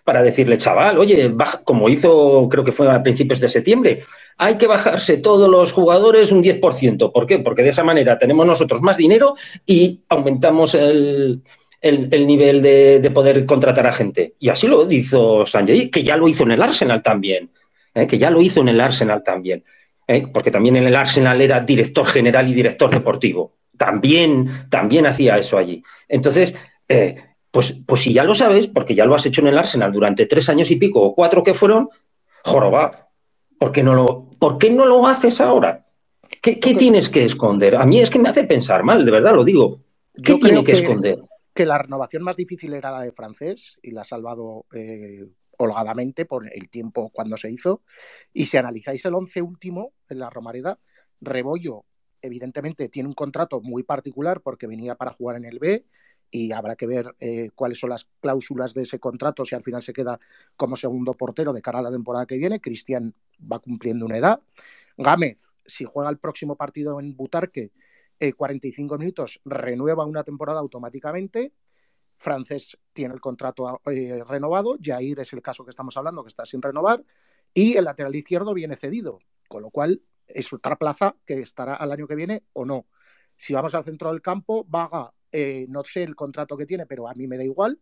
para decirle, chaval, oye, baja, como hizo, creo que fue a principios de septiembre, hay que bajarse todos los jugadores un diez por ciento. ¿Por qué? Porque de esa manera tenemos nosotros más dinero y aumentamos el, el, el nivel de, de poder contratar a gente. Y así lo hizo Sanjay, que ya lo hizo en el Arsenal también, ¿eh? que ya lo hizo en el Arsenal también, ¿eh? porque también en el Arsenal era director general y director deportivo. También, también hacía eso allí. Entonces, eh, pues, pues si ya lo sabes, porque ya lo has hecho en el Arsenal durante tres años y pico o cuatro que fueron, joroba, ¿por qué no lo, ¿por qué no lo haces ahora? ¿Qué, qué tienes que esconder? A mí es que me hace pensar mal, de verdad lo digo. ¿Qué Yo tiene creo que, que esconder? Que la renovación más difícil era la de Francés y la ha salvado eh, holgadamente por el tiempo cuando se hizo. Y si analizáis el once último en la Romareda, Rebollo evidentemente tiene un contrato muy particular porque venía para jugar en el B y habrá que ver eh, cuáles son las cláusulas de ese contrato si al final se queda como segundo portero de cara a la temporada que viene. Cristian va cumpliendo una edad. Gámez, si juega el próximo partido en Butarque, eh, cuarenta y cinco minutos, renueva una temporada automáticamente. Francés tiene el contrato eh, renovado, Jair es el caso que estamos hablando, que está sin renovar, y el lateral izquierdo viene cedido, con lo cual es otra plaza que estará al año que viene o no. Si vamos al centro del campo, Vaga, eh, no sé el contrato que tiene, pero a mí me da igual.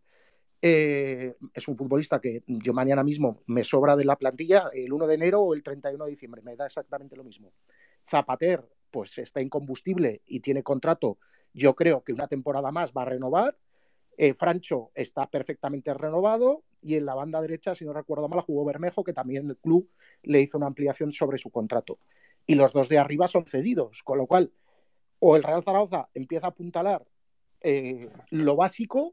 Eh, es un futbolista que yo mañana mismo me sobra de la plantilla el uno de enero o el treinta y uno de diciembre, me da exactamente lo mismo. Zapater, pues está incombustible y tiene contrato, yo creo que una temporada más va a renovar. Eh, Francho está perfectamente renovado y en la banda derecha, si no recuerdo mal, jugó Bermejo, que también el club le hizo una ampliación sobre su contrato. Y los dos de arriba son cedidos, con lo cual o el Real Zaragoza empieza a apuntalar eh, lo básico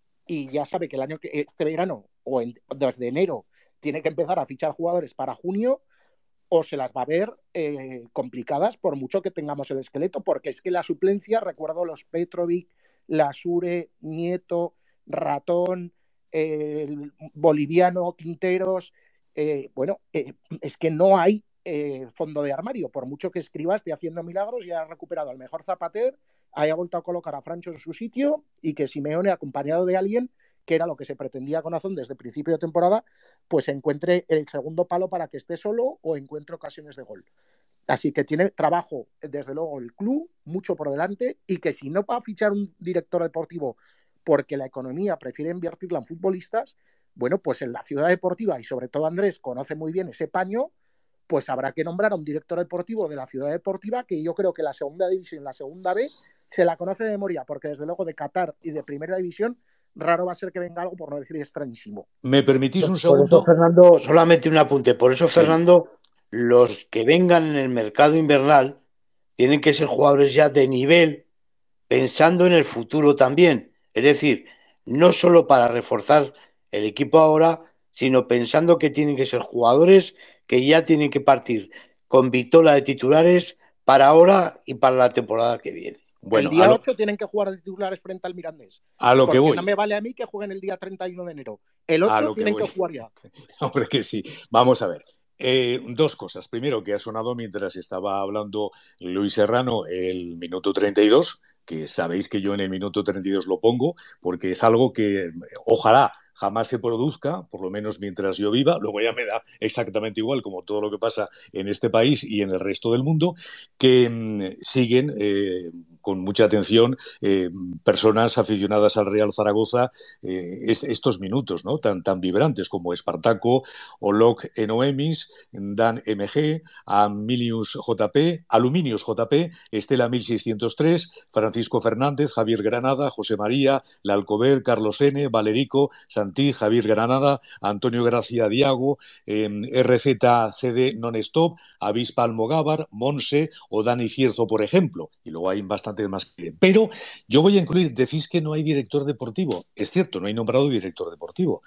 y ya sabe que el año que este verano o en, desde enero tiene que empezar a fichar jugadores para junio, o se las va a ver eh, complicadas por mucho que tengamos el esqueleto, porque es que la suplencia, recuerdo los Petrovic, Lasure, Nieto, Ratón, eh, el boliviano, Quinteros, eh, bueno, eh, es que no hay eh, fondo de armario, por mucho que escribas esté haciendo milagros y haya recuperado al mejor Zapater, haya vuelto a colocar a Francho en su sitio y que Simeone, acompañado de alguien, que era lo que se pretendía con Azón desde el principio de temporada, pues encuentre el segundo palo para que esté solo o encuentre ocasiones de gol. Así que tiene trabajo, desde luego, el club, mucho por delante, y que si no va a fichar un director deportivo porque la economía prefiere invertirla en futbolistas, bueno, pues en la ciudad deportiva, y sobre todo Andrés conoce muy bien ese paño, pues habrá que nombrar a un director deportivo de la ciudad deportiva, que yo creo que la segunda división, la segunda B, se la conoce de memoria, porque desde luego de Qatar y de primera división, raro va a ser que venga algo, por no decir extrañísimo. ¿Me permitís un Por eso, segundo? Fernando, solamente un apunte. Por eso, Sí. Fernando, los que vengan en el mercado invernal tienen que ser jugadores ya de nivel, pensando en el futuro también. Es decir, no solo para reforzar el equipo ahora, sino pensando que tienen que ser jugadores que ya tienen que partir con Vitola de titulares para ahora y para la temporada que viene. Bueno, el día a lo, ocho tienen que jugar de titulares frente al Mirandés. a lo que Porque voy. no me vale a mí que jueguen el día treinta y uno de enero. El A ocho lo que tienen voy. que jugar ya. Hombre, que sí. Vamos a ver. Eh, dos cosas. Primero, que ha sonado mientras estaba hablando Luis Serrano el minuto treinta y dos, que sabéis que yo en el minuto treinta y dos lo pongo, porque es algo que ojalá jamás se produzca, por lo menos mientras yo viva. Luego ya me da exactamente igual, como todo lo que pasa en este país y en el resto del mundo, que mmm, siguen eh, con mucha atención eh, personas aficionadas al Real Zaragoza eh, es, estos minutos, ¿no? tan, tan vibrantes como Espartaco, Olok Enoemis, Dan M G, Amilius J P, Aluminius J P, Estela mil seiscientos tres, Francisco Fernández, Javier Granada, José María, Lalcover, Carlos N, Valerico, Santí, Javier Granada, Antonio Gracia Diago, eh, R Z C D Non-Stop, Avispa Almogávar, Monse o Dani Cierzo, por ejemplo. Y luego hay bastantes más. Pero yo voy a incluir, decís que no hay director deportivo. Es cierto, no hay nombrado director deportivo.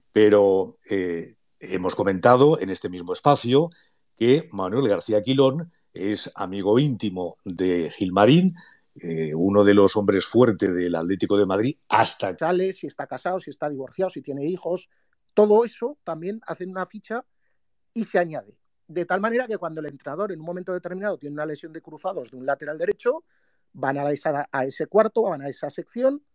Pero eh, hemos comentado en este mismo espacio que Manuel García Quilón es amigo íntimo de Gilmarín, eh, uno de los hombres fuertes del Atlético de Madrid, hasta... Sale, si está casado, si está divorciado, si tiene hijos, todo eso también hacen una ficha y se añade. De tal manera que cuando el entrenador en un momento determinado tiene una lesión de cruzados de un lateral derecho, van a, esa, a ese cuarto, van a esa sección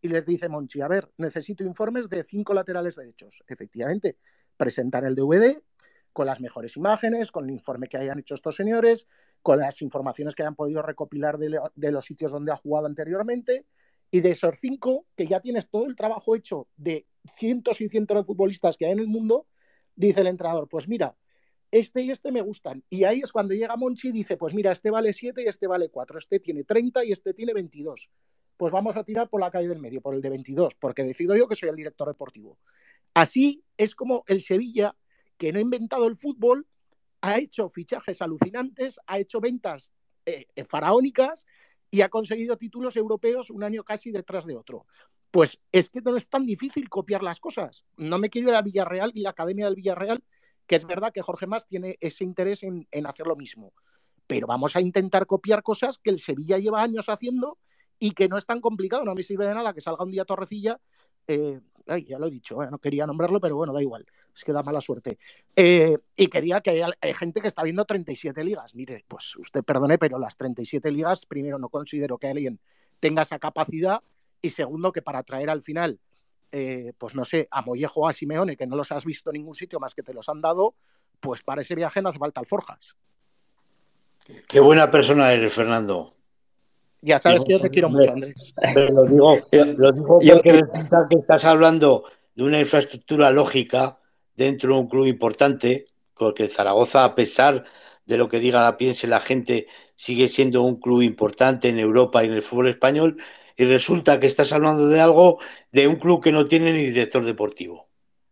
y les dice Monchi, a ver, necesito informes de cinco laterales derechos. Efectivamente, presentan el D V D con las mejores imágenes, con el informe que hayan hecho estos señores, con las informaciones que hayan podido recopilar de, de los sitios donde ha jugado anteriormente, y de esos cinco, que ya tienes todo el trabajo hecho de cientos y cientos de futbolistas que hay en el mundo, dice el entrenador, pues mira, este y este me gustan. Y ahí es cuando llega Monchi y dice, pues mira, este vale siete y este vale cuatro, este tiene treinta y este tiene veintidós. Pues vamos a tirar por la calle del medio, por el de veintidós, porque decido yo que soy el director deportivo. Así es como el Sevilla, que no ha inventado el fútbol, ha hecho fichajes alucinantes, ha hecho ventas eh, faraónicas y ha conseguido títulos europeos un año casi detrás de otro. Pues es que no es tan difícil copiar las cosas. No me quiero ir a Villarreal y la Academia del Villarreal, que es verdad que Jorge Mas tiene ese interés en, en hacer lo mismo. Pero vamos a intentar copiar cosas que el Sevilla lleva años haciendo y que no es tan complicado. No me sirve de nada que salga un día Torrecilla. Eh, ay, ya lo he dicho, eh, no quería nombrarlo, pero bueno, da igual. Es que da mala suerte. Eh, y quería que haya hay gente que está viendo treinta y siete ligas. Mire, pues usted perdone, pero las treinta y siete ligas, primero, no considero que alguien tenga esa capacidad y segundo, que para traer al final, eh, pues no sé, a Mollejo o a Simeone, que no los has visto en ningún sitio más que te los han dado, pues para ese viaje no hace falta alforjas. Qué buena persona eres, Fernando. Ya sabes que yo te quiero mucho, Andrés. Lo digo, lo digo porque resulta que estás hablando de una infraestructura lógica dentro de un club importante, porque Zaragoza, a pesar de lo que diga la piense la gente, sigue siendo un club importante en Europa y en el fútbol español, y resulta que estás hablando de algo, de un club que no tiene ni director deportivo.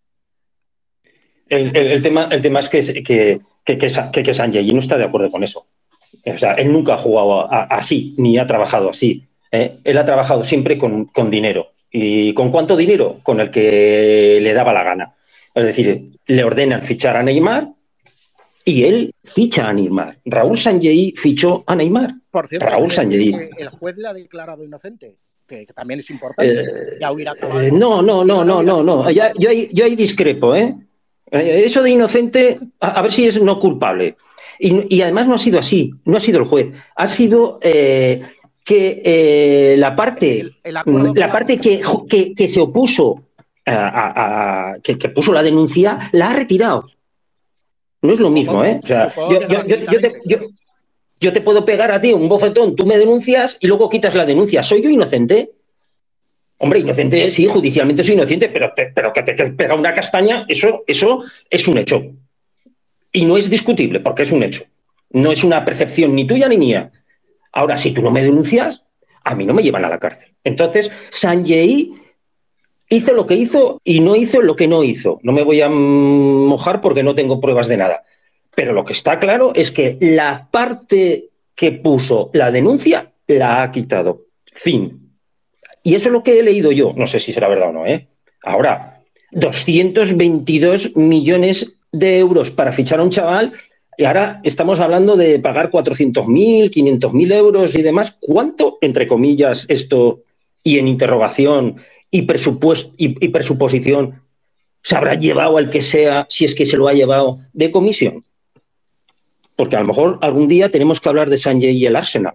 El, el, el, tema, el tema es que, que, que, que, que Sanjay no está de acuerdo con eso. O sea, él nunca ha jugado a, a, así, ni ha trabajado así. ¿eh? Él ha trabajado siempre con, con dinero. ¿Y con cuánto dinero? Con el que le daba la gana. Es decir, le ordenan fichar a Neymar y él ficha a Neymar. Raúl Sanjay fichó a Neymar. Por cierto, Raúl Sanjay. El juez le ha declarado inocente, que, que también es importante. Eh, ya hubiera acabado. Eh, no, no, no, no, no, no. Ya, yo, ahí, yo ahí discrepo, ¿eh? Eso de inocente, a, a ver si es no culpable. Y, y además no ha sido así, no ha sido el juez, ha sido eh, que eh, la parte, el, el la parte que, que, que se opuso, a, a, a, que, que puso la denuncia, la ha retirado. No es lo mismo, ¿eh? O sea, yo, yo, yo, yo, te, yo, yo te puedo pegar a ti un bofetón, tú me denuncias y luego quitas la denuncia. ¿Soy yo inocente? Hombre, inocente, sí, judicialmente soy inocente, pero, te, pero que te, te pega una castaña, eso, eso es un hecho. Y no es discutible, porque es un hecho. No es una percepción ni tuya ni mía. Ahora, si tú no me denuncias, a mí no me llevan a la cárcel. Entonces, Sanjay hizo lo que hizo y no hizo lo que no hizo. No me voy a mojar porque no tengo pruebas de nada. Pero lo que está claro es que la parte que puso la denuncia la ha quitado. Fin. Y eso es lo que he leído yo. No sé si será verdad o no, ¿eh? Ahora, doscientos veintidós millones de euros para fichar a un chaval y ahora estamos hablando de pagar cuatrocientos mil, quinientos mil euros y demás. ¿Cuánto, entre comillas, esto y en interrogación y, presupuesto, y, y presuposición se habrá llevado al que sea, si es que se lo ha llevado, de comisión? Porque a lo mejor algún día tenemos que hablar de Sanjay y el Arsenal.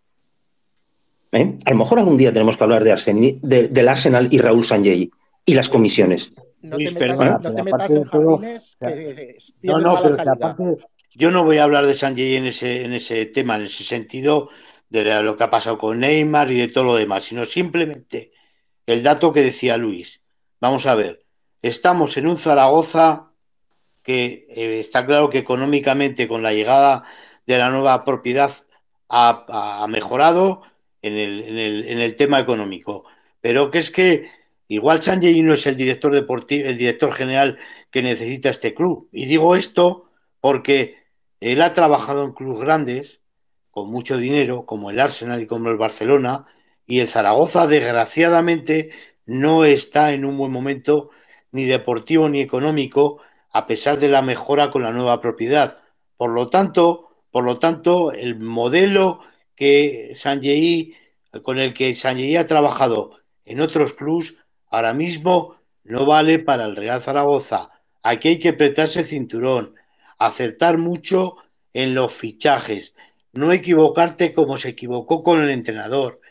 ¿Eh? A lo mejor algún día tenemos que hablar de Arsenal, de, del Arsenal y Raúl Sanjay y las comisiones. No te metas, no te metas en jardines que no, no, pero que aparte, yo no voy a hablar de Sanjay en ese, en ese tema, en ese sentido de lo que ha pasado con Neymar y de todo lo demás, sino simplemente el dato que decía Luis. Vamos a ver, estamos en un Zaragoza que eh, está claro que económicamente con la llegada de la nueva propiedad ha, ha mejorado en el, en, el, en el tema económico, pero que es que igual Sanjay no es el director deportivo, el director general que necesita este club. Y digo esto porque él ha trabajado en clubes grandes, con mucho dinero, como el Arsenal y como el Barcelona, y el Zaragoza, desgraciadamente, no está en un buen momento ni deportivo ni económico, a pesar de la mejora con la nueva propiedad. Por lo tanto, por lo tanto, el modelo que Sanjay, con el que Sanjay ha trabajado en otros clubes, ahora mismo no vale para el Real Zaragoza. Aquí hay que apretarse el cinturón, acertar mucho en los fichajes, no equivocarte como se equivocó con el entrenador.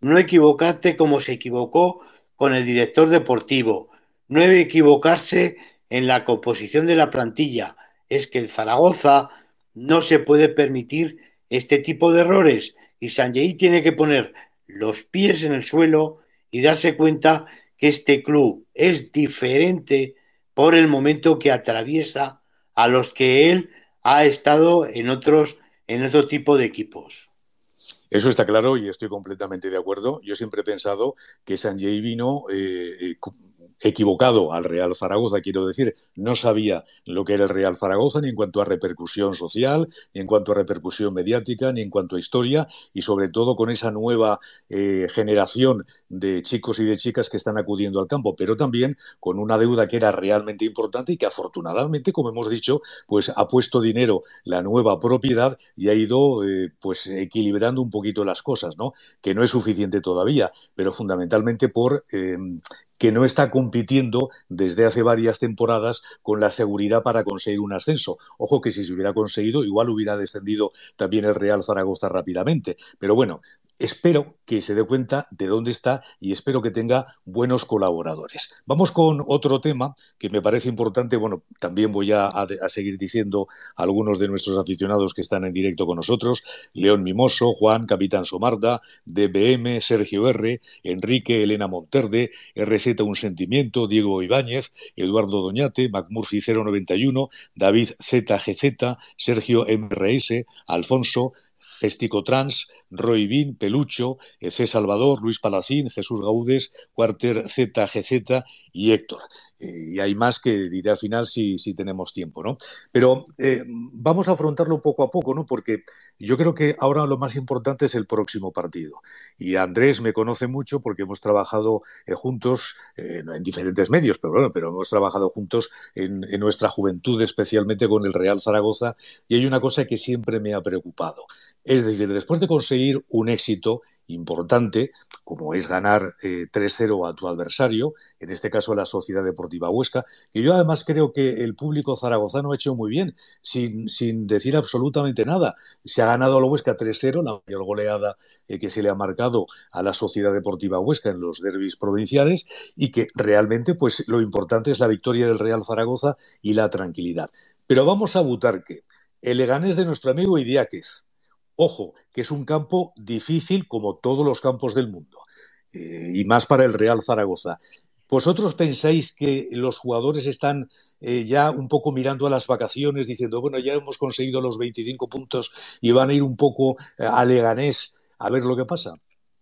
no equivocarte como se equivocó con el director deportivo, no equivocarse en la composición de la plantilla. Es que el Zaragoza no se puede permitir este tipo de errores y Sanjei tiene que poner los pies en el suelo y darse cuenta que este club es diferente por el momento que atraviesa a los que él ha estado en otros en otro tipo de equipos. Eso está claro y estoy completamente de acuerdo. Yo siempre he pensado que Sanjay vino eh, equivocado al Real Zaragoza, quiero decir, no sabía lo que era el Real Zaragoza ni en cuanto a repercusión social, ni en cuanto a repercusión mediática, ni en cuanto a historia y sobre todo con esa nueva eh, generación de chicos y de chicas que están acudiendo al campo, pero también con una deuda que era realmente importante y que afortunadamente, como hemos dicho, pues ha puesto dinero la nueva propiedad y ha ido eh, pues equilibrando un poquito las cosas, ¿no? Que no es suficiente todavía, pero fundamentalmente por eh, que no está compitiendo desde hace varias temporadas con la seguridad para conseguir un ascenso. Ojo que si se hubiera conseguido, igual hubiera descendido también el Real Zaragoza rápidamente. Pero bueno, espero que se dé cuenta de dónde está y espero que tenga buenos colaboradores. Vamos con otro tema que me parece importante. Bueno, también voy a, a, a seguir diciendo a algunos de nuestros aficionados que están en directo con nosotros: León Mimoso, Juan, Capitán Somarda, D B M, Sergio R, Enrique, Elena Monterde, R Z Un Sentimiento, Diego Ibáñez, Eduardo Doñate, McMurphy cero noventa y uno, David Z G Z, Sergio M R S, Alfonso, Gestico Trans, Roy Bin, Pelucho, C. Salvador, Luis Palacín, Jesús Gaudes, Cuarter Z G Z y Héctor. Eh, y hay más que diré al final si, si tenemos tiempo, ¿no? Pero eh, vamos a afrontarlo poco a poco, ¿no? Porque yo creo que ahora lo más importante es el próximo partido. Y Andrés me conoce mucho porque hemos trabajado eh, juntos eh, en diferentes medios, pero bueno, pero hemos trabajado juntos en, en nuestra juventud, especialmente con el Real Zaragoza, y hay una cosa que siempre me ha preocupado. Es decir, después de conseguir un éxito importante, como es ganar eh, tres cero a tu adversario, en este caso la Sociedad Deportiva Huesca, que yo además creo que el público zaragozano ha hecho muy bien, sin, sin decir absolutamente nada. Se ha ganado a la Huesca tres cero, la mayor goleada eh, que se le ha marcado a la Sociedad Deportiva Huesca en los derbis provinciales, y que realmente pues lo importante es la victoria del Real Zaragoza y la tranquilidad. Pero vamos a Butarque, el Leganés de nuestro amigo Idiáquez. Ojo, que es un campo difícil como todos los campos del mundo, eh, y más para el Real Zaragoza. ¿Vosotros pensáis que los jugadores están eh, ya un poco mirando a las vacaciones, diciendo, bueno, ya hemos conseguido los veinticinco puntos y van a ir un poco eh, a Leganés a ver lo que pasa?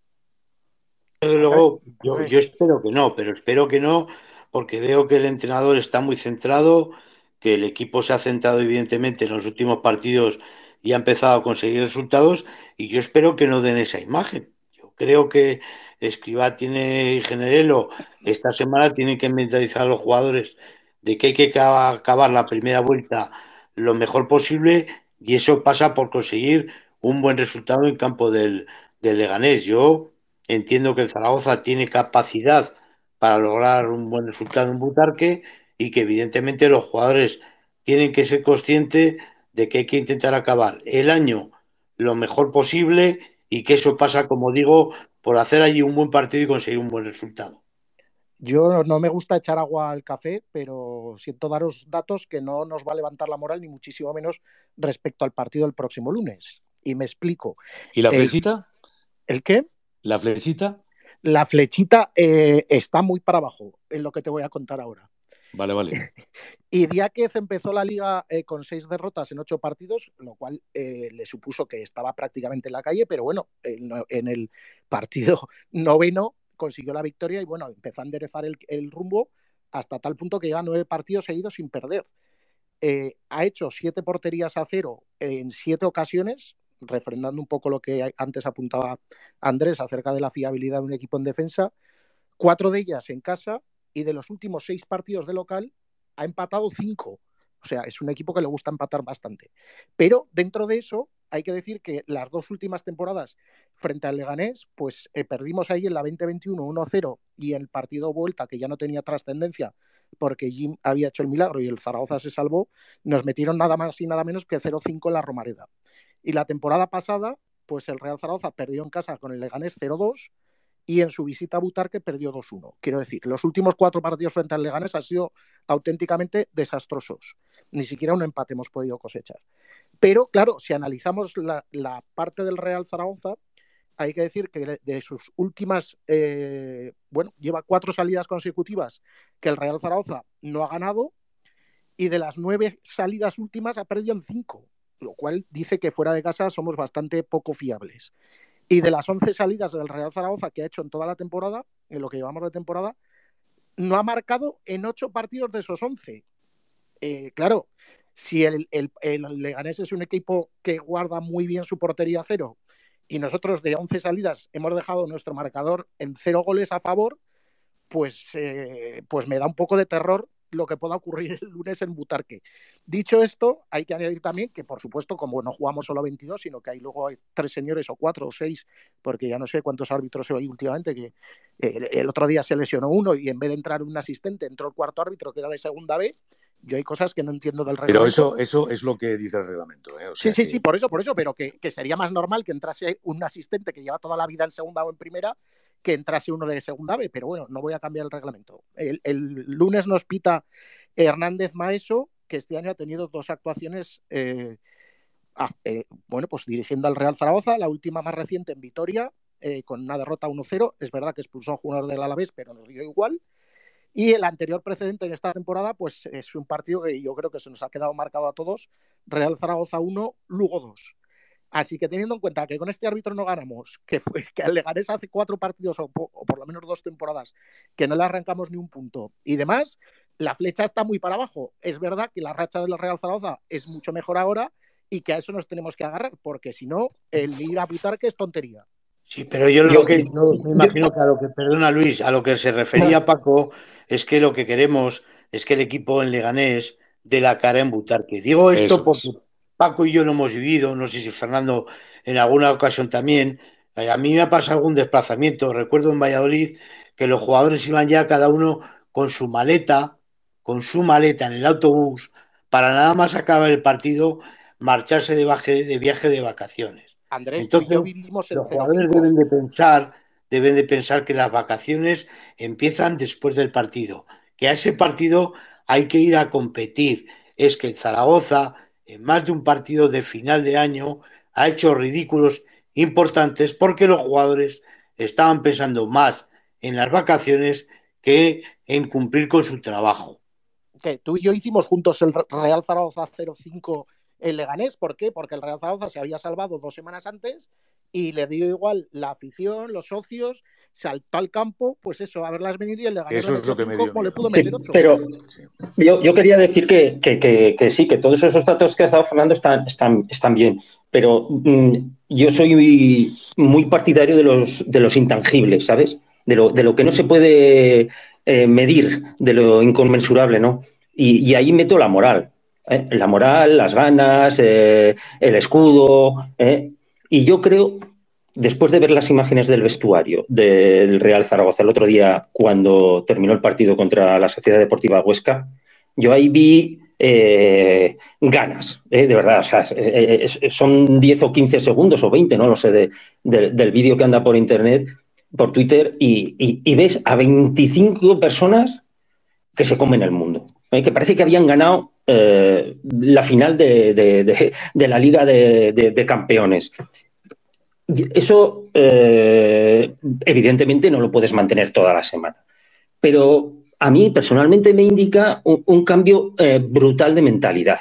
Desde luego, yo, yo espero que no, pero espero que no, porque veo que el entrenador está muy centrado, que el equipo se ha centrado evidentemente en los últimos partidos y ha empezado a conseguir resultados, y yo espero que no den esa imagen. Yo creo que Escribá tiene y Generelo esta semana tienen que mentalizar a los jugadores de que hay que acabar la primera vuelta lo mejor posible, y eso pasa por conseguir un buen resultado en campo del, del Leganés. Yo entiendo que el Zaragoza tiene capacidad para lograr un buen resultado en Butarque, y que evidentemente los jugadores tienen que ser conscientes de que hay que intentar acabar el año lo mejor posible, y que eso pasa, como digo, por hacer allí un buen partido y conseguir un buen resultado. Yo no me gusta echar agua al café, pero siento daros datos que no nos va a levantar la moral, ni muchísimo menos respecto al partido del próximo lunes. Y me explico. ¿Y la El, flechita? ¿El qué? ¿La flechita? La flechita eh, está muy para abajo, en lo que te voy a contar ahora. Vale, vale. Idiáquez empezó la liga eh, con seis derrotas en ocho partidos, lo cual eh, le supuso que estaba prácticamente en la calle, pero bueno, en, en el partido noveno consiguió la victoria y bueno, empezó a enderezar el, el rumbo hasta tal punto que lleva nueve partidos seguidos sin perder. Eh, ha hecho siete porterías a cero en siete ocasiones, refrendando un poco lo que antes apuntaba Andrés acerca de la fiabilidad de un equipo en defensa, cuatro de ellas en casa, y de los últimos seis partidos de local ha empatado cinco. O sea, es un equipo que le gusta empatar bastante. Pero dentro de eso, hay que decir que las dos últimas temporadas frente al Leganés, pues eh, perdimos ahí en la veinte veintiuno uno cero, y en el partido vuelta, que ya no tenía trascendencia porque Jim había hecho el milagro y el Zaragoza se salvó, nos metieron nada más y nada menos que cero cinco en la Romareda. Y la temporada pasada, pues el Real Zaragoza perdió en casa con el Leganés cero dos, y en su visita a Butarque perdió dos uno. Quiero decir, los últimos cuatro partidos frente al Leganés han sido auténticamente desastrosos. Ni siquiera un empate hemos podido cosechar. Pero, claro, si analizamos la, la parte del Real Zaragoza, hay que decir que de sus últimas, eh, bueno, lleva cuatro salidas consecutivas que el Real Zaragoza no ha ganado, y de las nueve salidas últimas ha perdido en cinco, lo cual dice que fuera de casa somos bastante poco fiables. Y de las once salidas del Real Zaragoza que ha hecho en toda la temporada, en lo que llevamos de temporada, no ha marcado en ocho partidos de esos once. Eh, claro, si el, el, el Leganés es un equipo que guarda muy bien su portería a cero, y nosotros de once salidas hemos dejado nuestro marcador en cero goles a favor, pues, eh, pues me da un poco de terror lo que pueda ocurrir el lunes en Butarque. Dicho esto, hay que añadir también que, por supuesto, como no jugamos solo veintidós, sino que hay luego hay tres señores o cuatro o seis, porque ya no sé cuántos árbitros hay últimamente, que eh, el otro día se lesionó uno y en vez de entrar un asistente entró el cuarto árbitro, que era de segunda B. Yo hay cosas que no entiendo del reglamento. Pero eso, eso es lo que dice el reglamento, ¿eh? O sea sí, sí, que... sí, por eso, por eso, pero que, que sería más normal que entrase un asistente que lleva toda la vida en segunda o en primera, que entrase uno de segunda B, pero bueno, no voy a cambiar el reglamento. El, el lunes nos pita Hernández Maeso, que este año ha tenido dos actuaciones, eh, ah, eh, bueno, pues dirigiendo al Real Zaragoza, la última más reciente en Vitoria, eh, con una derrota uno cero. Es verdad que expulsó a un jugador del Alavés, pero nos dio igual. Y el anterior precedente en esta temporada, pues es un partido que yo creo que se nos ha quedado marcado a todos: Real Zaragoza uno, Lugo dos. Así que teniendo en cuenta que con este árbitro no ganamos, que fue que al Leganés hace cuatro partidos o, o por lo menos dos temporadas que no le arrancamos ni un punto y demás, la flecha está muy para abajo. Es verdad que la racha del Real Zaragoza es mucho mejor ahora y que a eso nos tenemos que agarrar, porque si no, el ir a Butarque es tontería. Sí, pero yo, yo lo que yo me imagino que a lo que, perdona Luis, a lo que se refería no. Paco, es que lo que queremos es que el equipo en Leganés dé la cara en Butarque. Digo esto eso porque es. Paco y yo lo hemos vivido, no sé si Fernando en alguna ocasión también. A mí me ha pasado algún desplazamiento. Recuerdo en Valladolid que los jugadores iban ya cada uno con su maleta, con su maleta en el autobús, para nada más acabar el partido, marcharse de viaje de, viaje de vacaciones. Andrés, Entonces, tú y yo vivimos en los jugadores deben de pensar, deben de pensar que las vacaciones empiezan después del partido, que a ese partido hay que ir a competir. Es que el Zaragoza, en más de un partido de final de año, ha hecho ridículos importantes porque los jugadores estaban pensando más en las vacaciones que en cumplir con su trabajo. Que tú y yo hicimos juntos el Real Zaragoza cero cinco en Leganés. ¿Por qué? Porque el Real Zaragoza se había salvado dos semanas antes y le dio igual la afición, los socios, saltó al campo, pues eso, a verlas venir, y el Leganés eso es lo que me dio le pudo meter ocho. Pero yo, yo quería decir que, que, que, que sí, que todos esos datos que ha estado Fernando están, están, están bien, pero mmm, yo soy muy, muy partidario de los, de los intangibles, ¿sabes? De lo, de lo que no se puede eh, medir, de lo inconmensurable, ¿no? Y, y ahí meto la moral. ¿eh? La moral, las ganas, eh, el escudo. ¿eh? Y yo creo, después de ver las imágenes del vestuario del Real Zaragoza el otro día, cuando terminó el partido contra la Sociedad Deportiva Huesca, yo ahí vi eh, ganas, ¿eh? de verdad. O sea, eh, eh, son diez o quince segundos o veinte, no lo sé, de, de, del vídeo que anda por internet, por Twitter, y, y, y ves a veinticinco personas que se comen el mundo. Que parece que habían ganado eh, la final de, de, de, de la Liga de, de, de Campeones. Eso, eh, evidentemente, no lo puedes mantener toda la semana. Pero a mí, personalmente, me indica un, un cambio eh, brutal de mentalidad.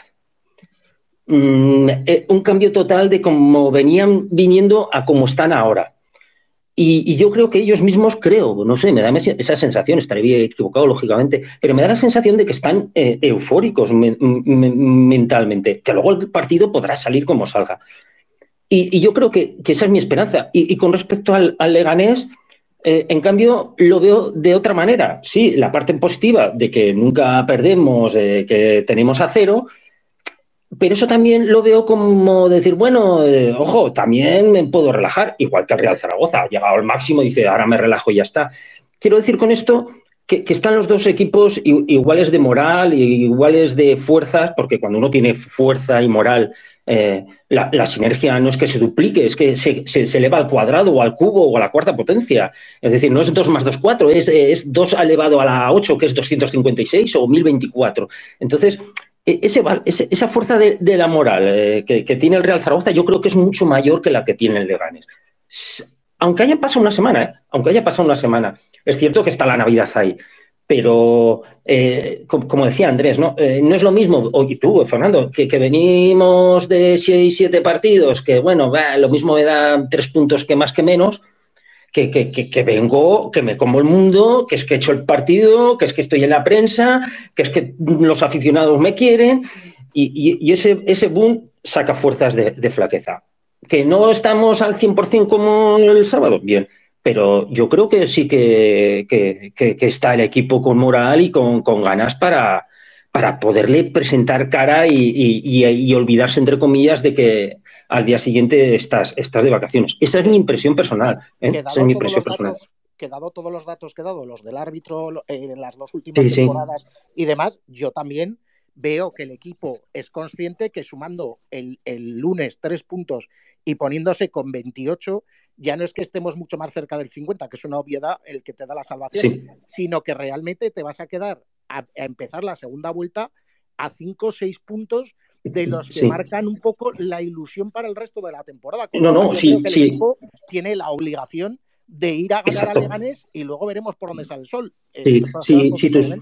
Mm, eh, un cambio total de cómo venían viniendo a cómo están ahora. Y, y yo creo que ellos mismos, creo, no sé, me da esa sensación, estaré bien equivocado, lógicamente, pero me da la sensación de que están eh, eufóricos me, me, mentalmente, que luego el partido podrá salir como salga. Y, y yo creo que, que esa es mi esperanza. Y, y con respecto al, al Leganés, eh, en cambio, lo veo de otra manera. Sí, la parte positiva de que nunca perdemos, eh, que tenemos a cero, pero eso también lo veo como decir, bueno, eh, ojo, también me puedo relajar, igual que el Real Zaragoza, ha llegado al máximo y dice, ahora me relajo y ya está. Quiero decir con esto que, que están los dos equipos iguales de moral, iguales de fuerzas, porque cuando uno tiene fuerza y moral Eh, la, la sinergia no es que se duplique, es que se, se, se eleva al cuadrado o al cubo o a la cuarta potencia. Es decir, no es dos más dos, cuatro, es, es dos elevado a la ocho, que es doscientos cincuenta y seis, o mil veinticuatro. Entonces, ese, ese, esa fuerza de, de la moral eh, que, que tiene el Real Zaragoza, yo creo que es mucho mayor que la que tiene el Leganés. Aunque haya pasado una semana, ¿eh? aunque haya pasado una semana, es cierto que está la Navidad ahí. Pero, eh, como, como decía Andrés, ¿no? Eh, no es lo mismo, oye tú, Fernando, que, que venimos de seis, siete partidos, que bueno, bah, lo mismo me da tres puntos que más que menos, que, que, que, que vengo, que me como el mundo, que es que he hecho el partido, que es que estoy en la prensa, que es que los aficionados me quieren, y, y, y ese, ese boom saca fuerzas de, de flaqueza. Que no estamos al cien por ciento como el sábado, bien, pero yo creo que sí que, que, que, que está el equipo con moral y con, con ganas para, para poderle presentar cara y, y, y, y olvidarse, entre comillas, de que al día siguiente estás, estás de vacaciones. Esa es mi impresión personal. ¿eh? Esa es mi impresión personal. Datos, que dado todos los datos que he dado, los del árbitro en eh, las dos últimas sí, temporadas sí. y demás, yo también veo que el equipo es consciente que sumando el, el lunes tres puntos y poniéndose con veintiocho, ya no es que estemos mucho más cerca del cincuenta, que es una obviedad el que te da la salvación, sí. sino que realmente te vas a quedar a, a empezar la segunda vuelta a cinco o seis puntos de los que sí. marcan un poco la ilusión para el resto de la temporada. Con no, no, yo sí, creo que el sí. equipo tiene la obligación de ir a ganar Exacto. a Leganés y luego veremos por dónde sale el sol. Sí, sí, sí, tus,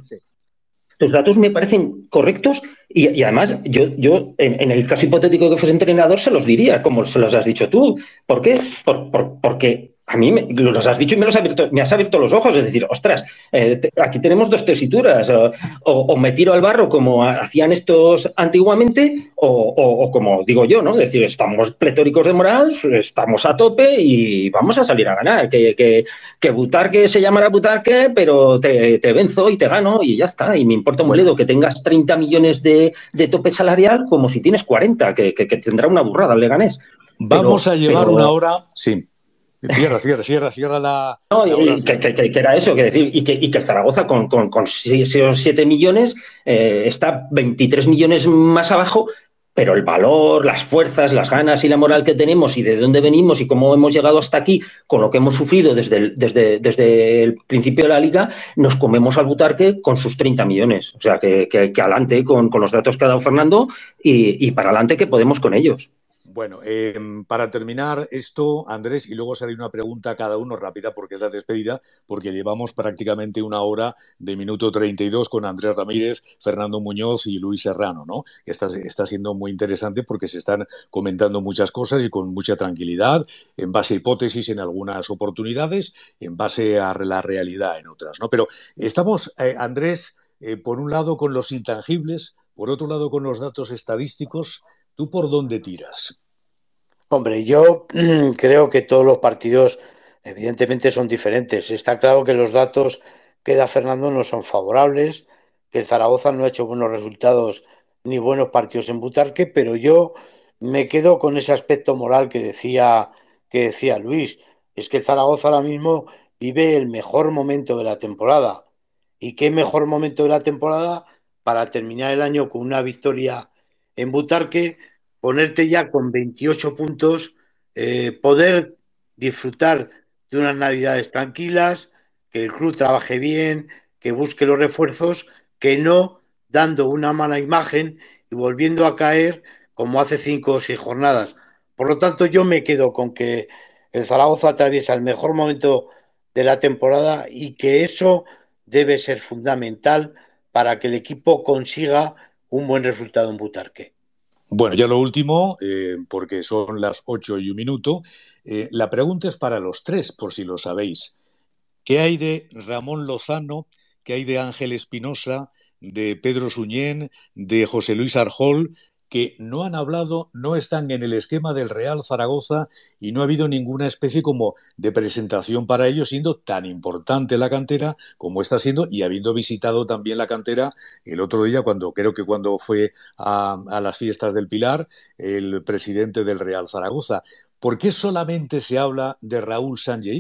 tus datos me parecen correctos y, y además yo, yo en, en el caso hipotético que fuese entrenador se los diría, como se los has dicho tú. ¿Por qué? Por, por, porque a mí me, los has dicho y me, los has abierto, me has abierto los ojos, es decir, ostras, eh, te, aquí tenemos dos tesituras, o, o, o me tiro al barro como hacían estos antiguamente, o, o, o como digo yo, ¿no? Es decir, estamos pletóricos de moral, estamos a tope y vamos a salir a ganar, que, que, que Butarque se llamará Butarque, pero te, te venzo y te gano y ya está, y me importa un bueno. bledo que tengas treinta millones de, de tope salarial como si tienes cuarenta, que, que, que tendrá una burrada el Leganés. Vamos pero, a llevar pero... una hora, sí. Cierra, cierra, cierra, cierra la. No, la y, que, que, que era eso, que decir, y que, y que el Zaragoza con, con, con siete millones eh, está veintitrés millones más abajo, pero el valor, las fuerzas, las ganas y la moral que tenemos y de dónde venimos y cómo hemos llegado hasta aquí con lo que hemos sufrido desde el, desde, desde el principio de la liga, nos comemos al Butarque con sus treinta millones. O sea, que, que, que adelante con, con los datos que ha dado Fernando y, y para adelante que podemos con ellos. Bueno, eh, para terminar esto, Andrés, y luego haré una pregunta a cada uno rápida porque es la despedida, porque llevamos prácticamente una hora de minuto treinta y dos con Andrés Ramírez, Fernando Muñoz y Luis Serrano, ¿no? Está, está siendo muy interesante porque se están comentando muchas cosas y con mucha tranquilidad, en base a hipótesis en algunas oportunidades, en base a la realidad en otras, ¿no? Pero estamos, eh, Andrés, eh, por un lado con los intangibles, por otro lado con los datos estadísticos. ¿Tú por dónde tiras? Hombre, yo mmm, creo que todos los partidos evidentemente son diferentes. Está claro que los datos que da Fernando no son favorables, que el Zaragoza no ha hecho buenos resultados ni buenos partidos en Butarque, pero yo me quedo con ese aspecto moral que decía, que decía Luis. Es que el Zaragoza ahora mismo vive el mejor momento de la temporada. ¿Y qué mejor momento de la temporada para terminar el año con una victoria en Butarque? Ponerte ya con veintiocho puntos, eh, poder disfrutar de unas navidades tranquilas, que el club trabaje bien, que busque los refuerzos, que no dando una mala imagen y volviendo a caer como hace cinco o seis jornadas. Por lo tanto, yo me quedo con que el Zaragoza atraviesa el mejor momento de la temporada y que eso debe ser fundamental para que el equipo consiga un buen resultado en Butarque. Bueno, ya lo último, eh, porque son las ocho y un minuto. Eh, la pregunta es para los tres, por si lo sabéis. ¿Qué hay de Ramón Lozano? ¿Qué hay de Ángel Espinosa? ¿De Pedro Suñén? ¿De José Luis Arjol? Que no han hablado, no están en el esquema del Real Zaragoza y no ha habido ninguna especie como de presentación para ellos, siendo tan importante la cantera como está siendo, y habiendo visitado también la cantera el otro día, cuando creo que cuando fue a, a las fiestas del Pilar, el presidente del Real Zaragoza. ¿Por qué solamente se habla de Raúl Sanllehy?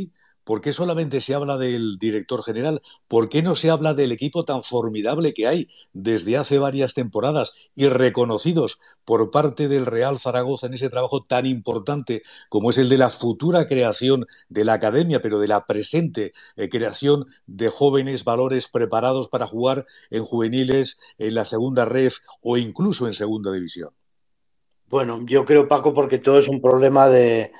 ¿Por qué solamente se habla del director general? ¿Por qué no se habla del equipo tan formidable que hay desde hace varias temporadas y reconocidos por parte del Real Zaragoza en ese trabajo tan importante como es el de la futura creación de la academia, pero de la presente eh, creación de jóvenes valores preparados para jugar en juveniles, en la segunda ref o incluso en segunda división? Bueno, yo creo, Paco, porque todo es un problema de,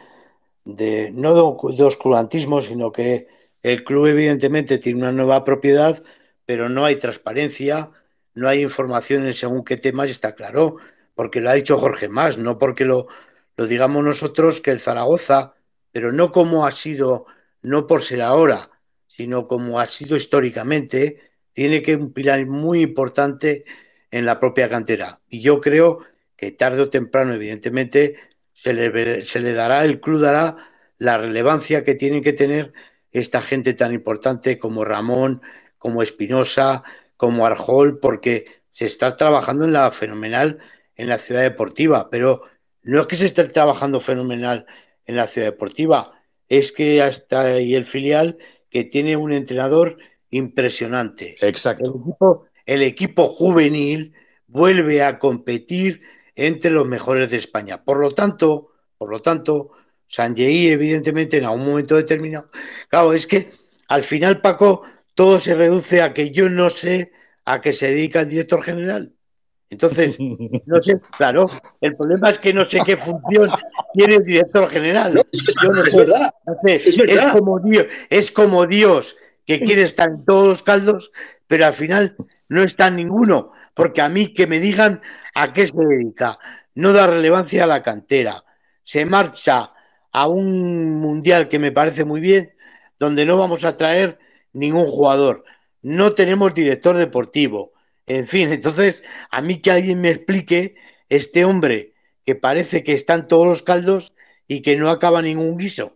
de no de, de oscurantismo, sino que el club evidentemente tiene una nueva propiedad, pero no hay transparencia, no hay información según qué temas, está claro, porque lo ha dicho Jorge Mas, no porque lo, lo digamos nosotros, que el Zaragoza, pero no como ha sido, no por ser ahora, sino como ha sido históricamente, tiene que un pilar muy importante en la propia cantera. Y yo creo que tarde o temprano, evidentemente, se le, se le dará, el club dará la relevancia que tienen que tener esta gente tan importante como Ramón, como Espinosa, como Arjol, porque se está trabajando en la fenomenal en la ciudad deportiva, pero no es que se esté trabajando fenomenal en la ciudad deportiva, es que hasta ahí el filial que tiene un entrenador impresionante. El Exacto. equipo, el equipo juvenil vuelve a competir entre los mejores de España. Por lo tanto, por lo tanto, Sanjei, evidentemente, en algún momento determinado. Claro, es que al final, Paco, todo se reduce a que yo no sé a qué se dedica el director general. Entonces, no sé, claro, el problema es que no sé qué función tiene el director general. Yo no Es sé, verdad, no sé, es es verdad. como Dios, es como Dios que quiere estar en todos los caldos, pero al final no está en ninguno, porque a mí que me digan a qué se dedica, no da relevancia a la cantera, se marcha a un mundial que me parece muy bien, donde no vamos a traer ningún jugador, no tenemos director deportivo, en fin, entonces a mí que alguien me explique este hombre que parece que está en todos los caldos y que no acaba ningún guiso.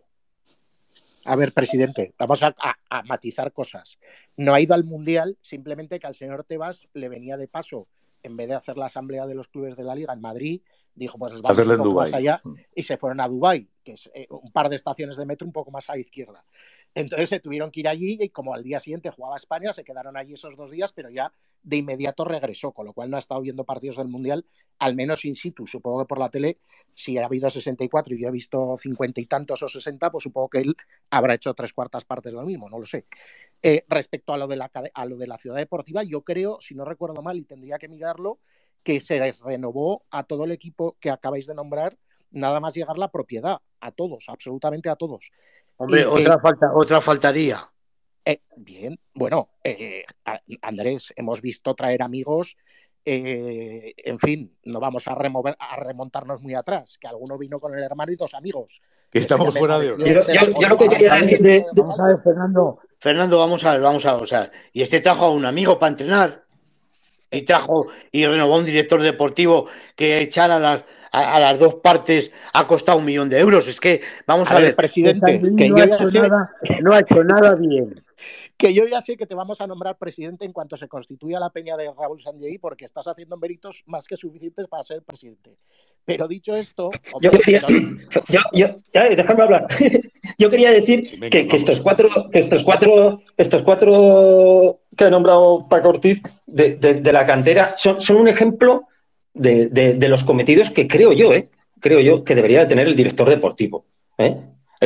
A ver, presidente, vamos a, a, a matizar cosas. No ha ido al Mundial, simplemente que al señor Tebas le venía de paso, en vez de hacer la asamblea de los clubes de la Liga en Madrid, dijo, pues vamos Hacerla un en poco más Dubái. allá y se fueron a Dubái, que es eh, un par de estaciones de metro un poco más a la izquierda. Entonces se tuvieron que ir allí y como al día siguiente jugaba España, se quedaron allí esos dos días, pero ya de inmediato regresó, con lo cual no ha estado viendo partidos del Mundial, al menos in situ. Supongo que por la tele, si ha habido sesenta y cuatro y yo he visto cincuenta y tantos o sesenta, pues supongo que él habrá hecho tres cuartas partes de lo mismo, no lo sé. Eh, respecto a lo, de la, a lo de la ciudad deportiva, yo creo, si no recuerdo mal, y tendría que mirarlo, que se les renovó a todo el equipo que acabáis de nombrar, nada más llegar la propiedad, a todos, absolutamente a todos. Hombre, Y otra, que, falta, otra faltaría. eh, bien, bueno, eh, Andrés, hemos visto traer amigos, eh, en fin, no vamos a, remover, a remontarnos muy atrás, que alguno vino con el hermano y dos amigos. Que estamos ya fuera de pareció, Yo, yo, yo lo que quería decir de, de... Vamos a ver, Fernando, Fernando, vamos a ver, vamos a ver, o sea, y este trajo a un amigo para entrenar, y trajo y renovó un director deportivo que echar a las, a, a las dos partes ha costado un millón de euros. Es que, vamos a, a ver, ver, presidente, que que no, yo ha ya hecho sé, nada, no ha hecho nada bien. Que yo ya sé que te vamos a nombrar presidente en cuanto se constituya la peña de Raúl Sanjei, porque estás haciendo méritos más que suficientes para ser presidente. Pero dicho esto, yo hombre, quería, pero... yo, yo, ya, déjame hablar. Yo quería decir Sí, venga, que, que estos vamos. cuatro, que estos cuatro, estos cuatro que ha nombrado Paco Ortiz de, de, de la cantera son, son un ejemplo de, de, de los cometidos que creo yo, eh, creo yo que debería de tener el director deportivo. ¿eh?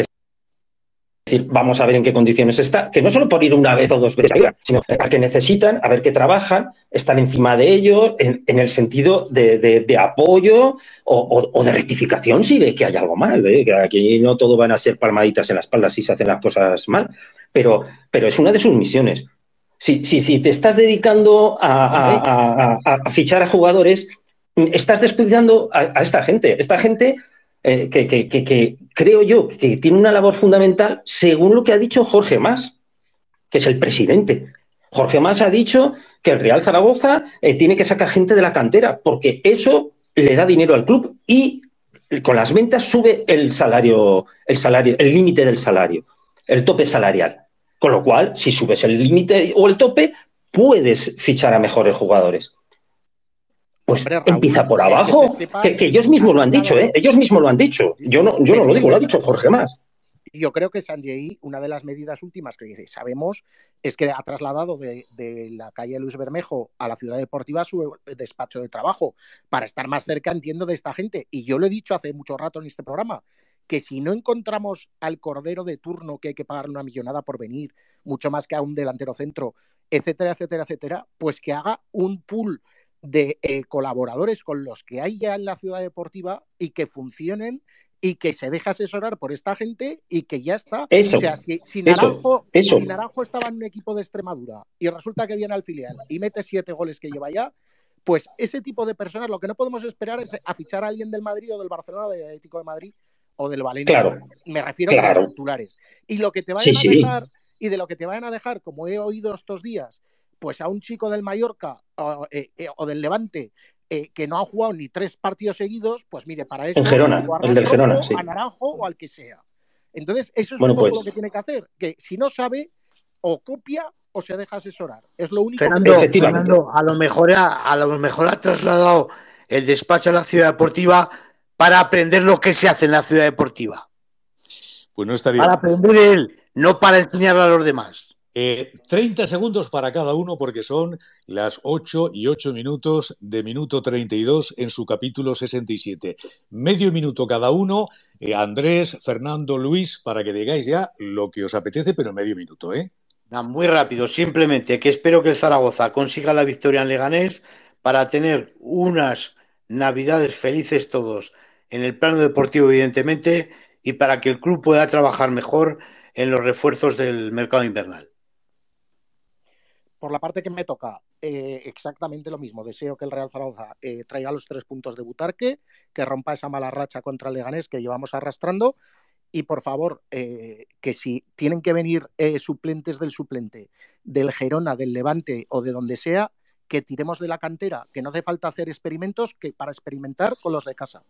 Es decir, vamos a ver en qué condiciones está, que no solo por ir una vez o dos veces a la liga, sino a que necesitan, a ver qué trabajan, estar encima de ellos en, en el sentido de, de, de apoyo o, o, o de rectificación si ve que hay algo mal, ¿eh? Que aquí no todo van a ser palmaditas en la espalda si se hacen las cosas mal, pero, pero es una de sus misiones. Si, si, si te estás dedicando a, a, a, a, a fichar a jugadores, estás descuidando a, a esta gente. Esta gente... Eh, que, que, que, que creo yo que tiene una labor fundamental según lo que ha dicho Jorge Mas, que es el presidente. Jorge Mas ha dicho que el Real Zaragoza eh, tiene que sacar gente de la cantera porque eso le da dinero al club y con las ventas sube el salario, el salario, el límite del salario, el tope salarial. Con lo cual, si subes el límite o el tope, puedes fichar a mejores jugadores. Pues Hombre, Raúl, empieza por abajo, que, sepa, que, que ellos mismos lo han dicho, ¿eh? Ellos mismos lo han dicho. Yo no, yo no lo digo, lo ha dicho Jorge Mas. Yo creo que Sanjei, una de las medidas últimas que sabemos es que ha trasladado de, de la calle Luis Bermejo a la Ciudad Deportiva su despacho de trabajo para estar más cerca, entiendo, de esta gente. Y yo lo he dicho hace mucho rato en este programa, que si no encontramos al cordero de turno que hay que pagar una millonada por venir, mucho más que a un delantero centro, etcétera, etcétera, etcétera, pues que haga un pool de eh, colaboradores con los que hay ya en la Ciudad Deportiva y que funcionen y que se deje asesorar por esta gente y que ya está. Eso, o sea, si, si, Naranjo, eso, eso. si Naranjo estaba en un equipo de Extremadura y resulta que viene al filial y mete siete goles que lleva ya, pues ese tipo de personas, lo que no podemos esperar es a fichar a alguien del Madrid o del Barcelona o del Atlético de Madrid o del Valencia. Claro, Me refiero claro. a los titulares. Y lo que te vayan sí, a sí. dejar, y de lo que te vayan a dejar, como he oído estos días, pues a un chico del Mallorca o, eh, eh, o del Levante, Eh, que no han jugado ni tres partidos seguidos, pues mire, para eso en Gerona, o a el del Gerona, sí. a Naranjo o al que sea. Entonces, eso es bueno, un poco pues, lo que tiene que hacer, que si no sabe, o copia o se deja asesorar. Es lo único Fernando, que... Fernando, a lo mejor ha, a lo mejor ha trasladado el despacho a la Ciudad Deportiva para aprender lo que se hace en la Ciudad Deportiva. Pues no estaría Para mal. aprender él, no para enseñarle a los demás. Eh, treinta segundos para cada uno porque son las ocho y ocho minutos de minuto treinta y dos en su capítulo sesenta y siete. Medio minuto cada uno, eh, Andrés, Fernando, Luis, para que digáis ya lo que os apetece, pero medio minuto, ¿eh? No, muy rápido, simplemente que espero que el Zaragoza consiga la victoria en Leganés para tener unas navidades felices todos en el plano deportivo, evidentemente, y para que el club pueda trabajar mejor en los refuerzos del mercado invernal. Por la parte que me toca, eh, exactamente lo mismo. Deseo que el Real Zaragoza eh, traiga los tres puntos de Butarque, que rompa esa mala racha contra el Leganés que llevamos arrastrando. Y por favor, eh, que si tienen que venir eh, suplentes del suplente, del Gerona, del Levante o de donde sea, que tiremos de la cantera, que no hace falta hacer experimentos, que para experimentar con los de casa.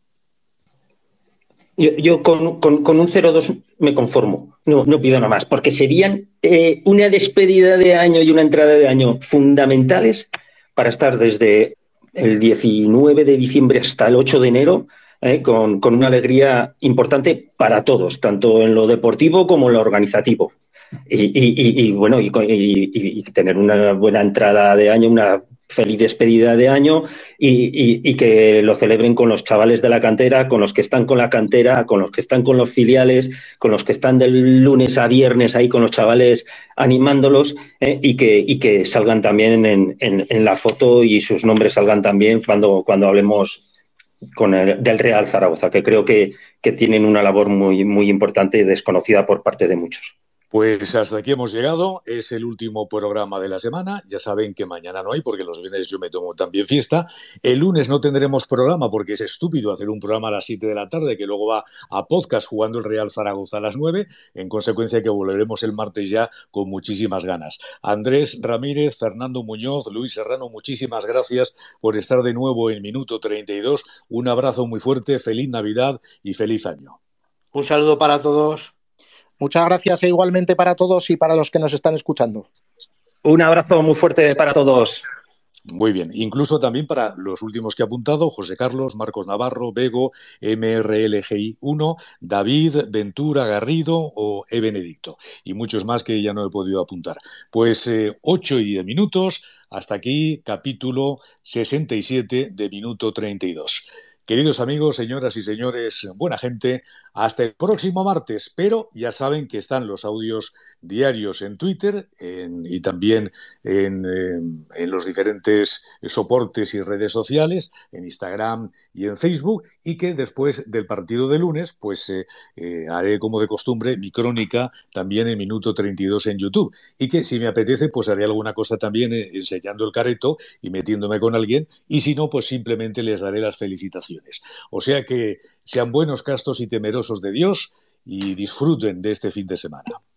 Yo, yo con, con, con un cero dos me conformo, no, no pido nada más, porque serían eh, una despedida de año y una entrada de año fundamentales para estar desde el diecinueve de diciembre hasta el ocho de enero eh, con, con una alegría importante para todos, tanto en lo deportivo como en lo organizativo. Y, y, y, y bueno, y, y, y tener una buena entrada de año, una feliz despedida de año y, y, y que lo celebren con los chavales de la cantera, con los que están con la cantera, con los que están con los filiales, con los que están del lunes a viernes ahí con los chavales animándolos eh, y, que, y que salgan también en, en, en la foto y sus nombres salgan también cuando, cuando hablemos con el, del Real Zaragoza, que creo que, que tienen una labor muy, muy importante y desconocida por parte de muchos. Pues hasta aquí hemos llegado, es el último programa de la semana, ya saben que mañana no hay porque los viernes yo me tomo también fiesta, el lunes no tendremos programa porque es estúpido hacer un programa a las siete de la tarde que luego va a podcast jugando el Real Zaragoza a las nueve, en consecuencia que volveremos el martes ya con muchísimas ganas. Andrés Ramírez, Fernando Muñoz, Luis Serrano, muchísimas gracias por estar de nuevo en Minuto treinta y dos, un abrazo muy fuerte, feliz Navidad y feliz año. Un saludo para todos. Muchas gracias e igualmente para todos y para los que nos están escuchando. Un abrazo muy fuerte para todos. Muy bien, incluso también para los últimos que he apuntado, José Carlos, Marcos Navarro, Bego, M R L G I uno, David, Ventura, Garrido o E. Benedicto y muchos más que ya no he podido apuntar. Pues eh, ocho y diez minutos, hasta aquí capítulo sesenta y siete de Minuto treinta y dos. Queridos amigos, señoras y señores, buena gente, hasta el próximo martes, pero ya saben que están los audios diarios en Twitter en, y también en, en, en los diferentes soportes y redes sociales, en Instagram y en Facebook, y que después del partido de lunes, pues eh, eh, haré como de costumbre mi crónica también en Minuto treinta y dos en YouTube, y que si me apetece, pues haré alguna cosa también eh, enseñando el careto y metiéndome con alguien, y si no, pues simplemente les daré las felicitaciones. O sea que sean buenos, castos y temerosos de Dios y disfruten de este fin de semana.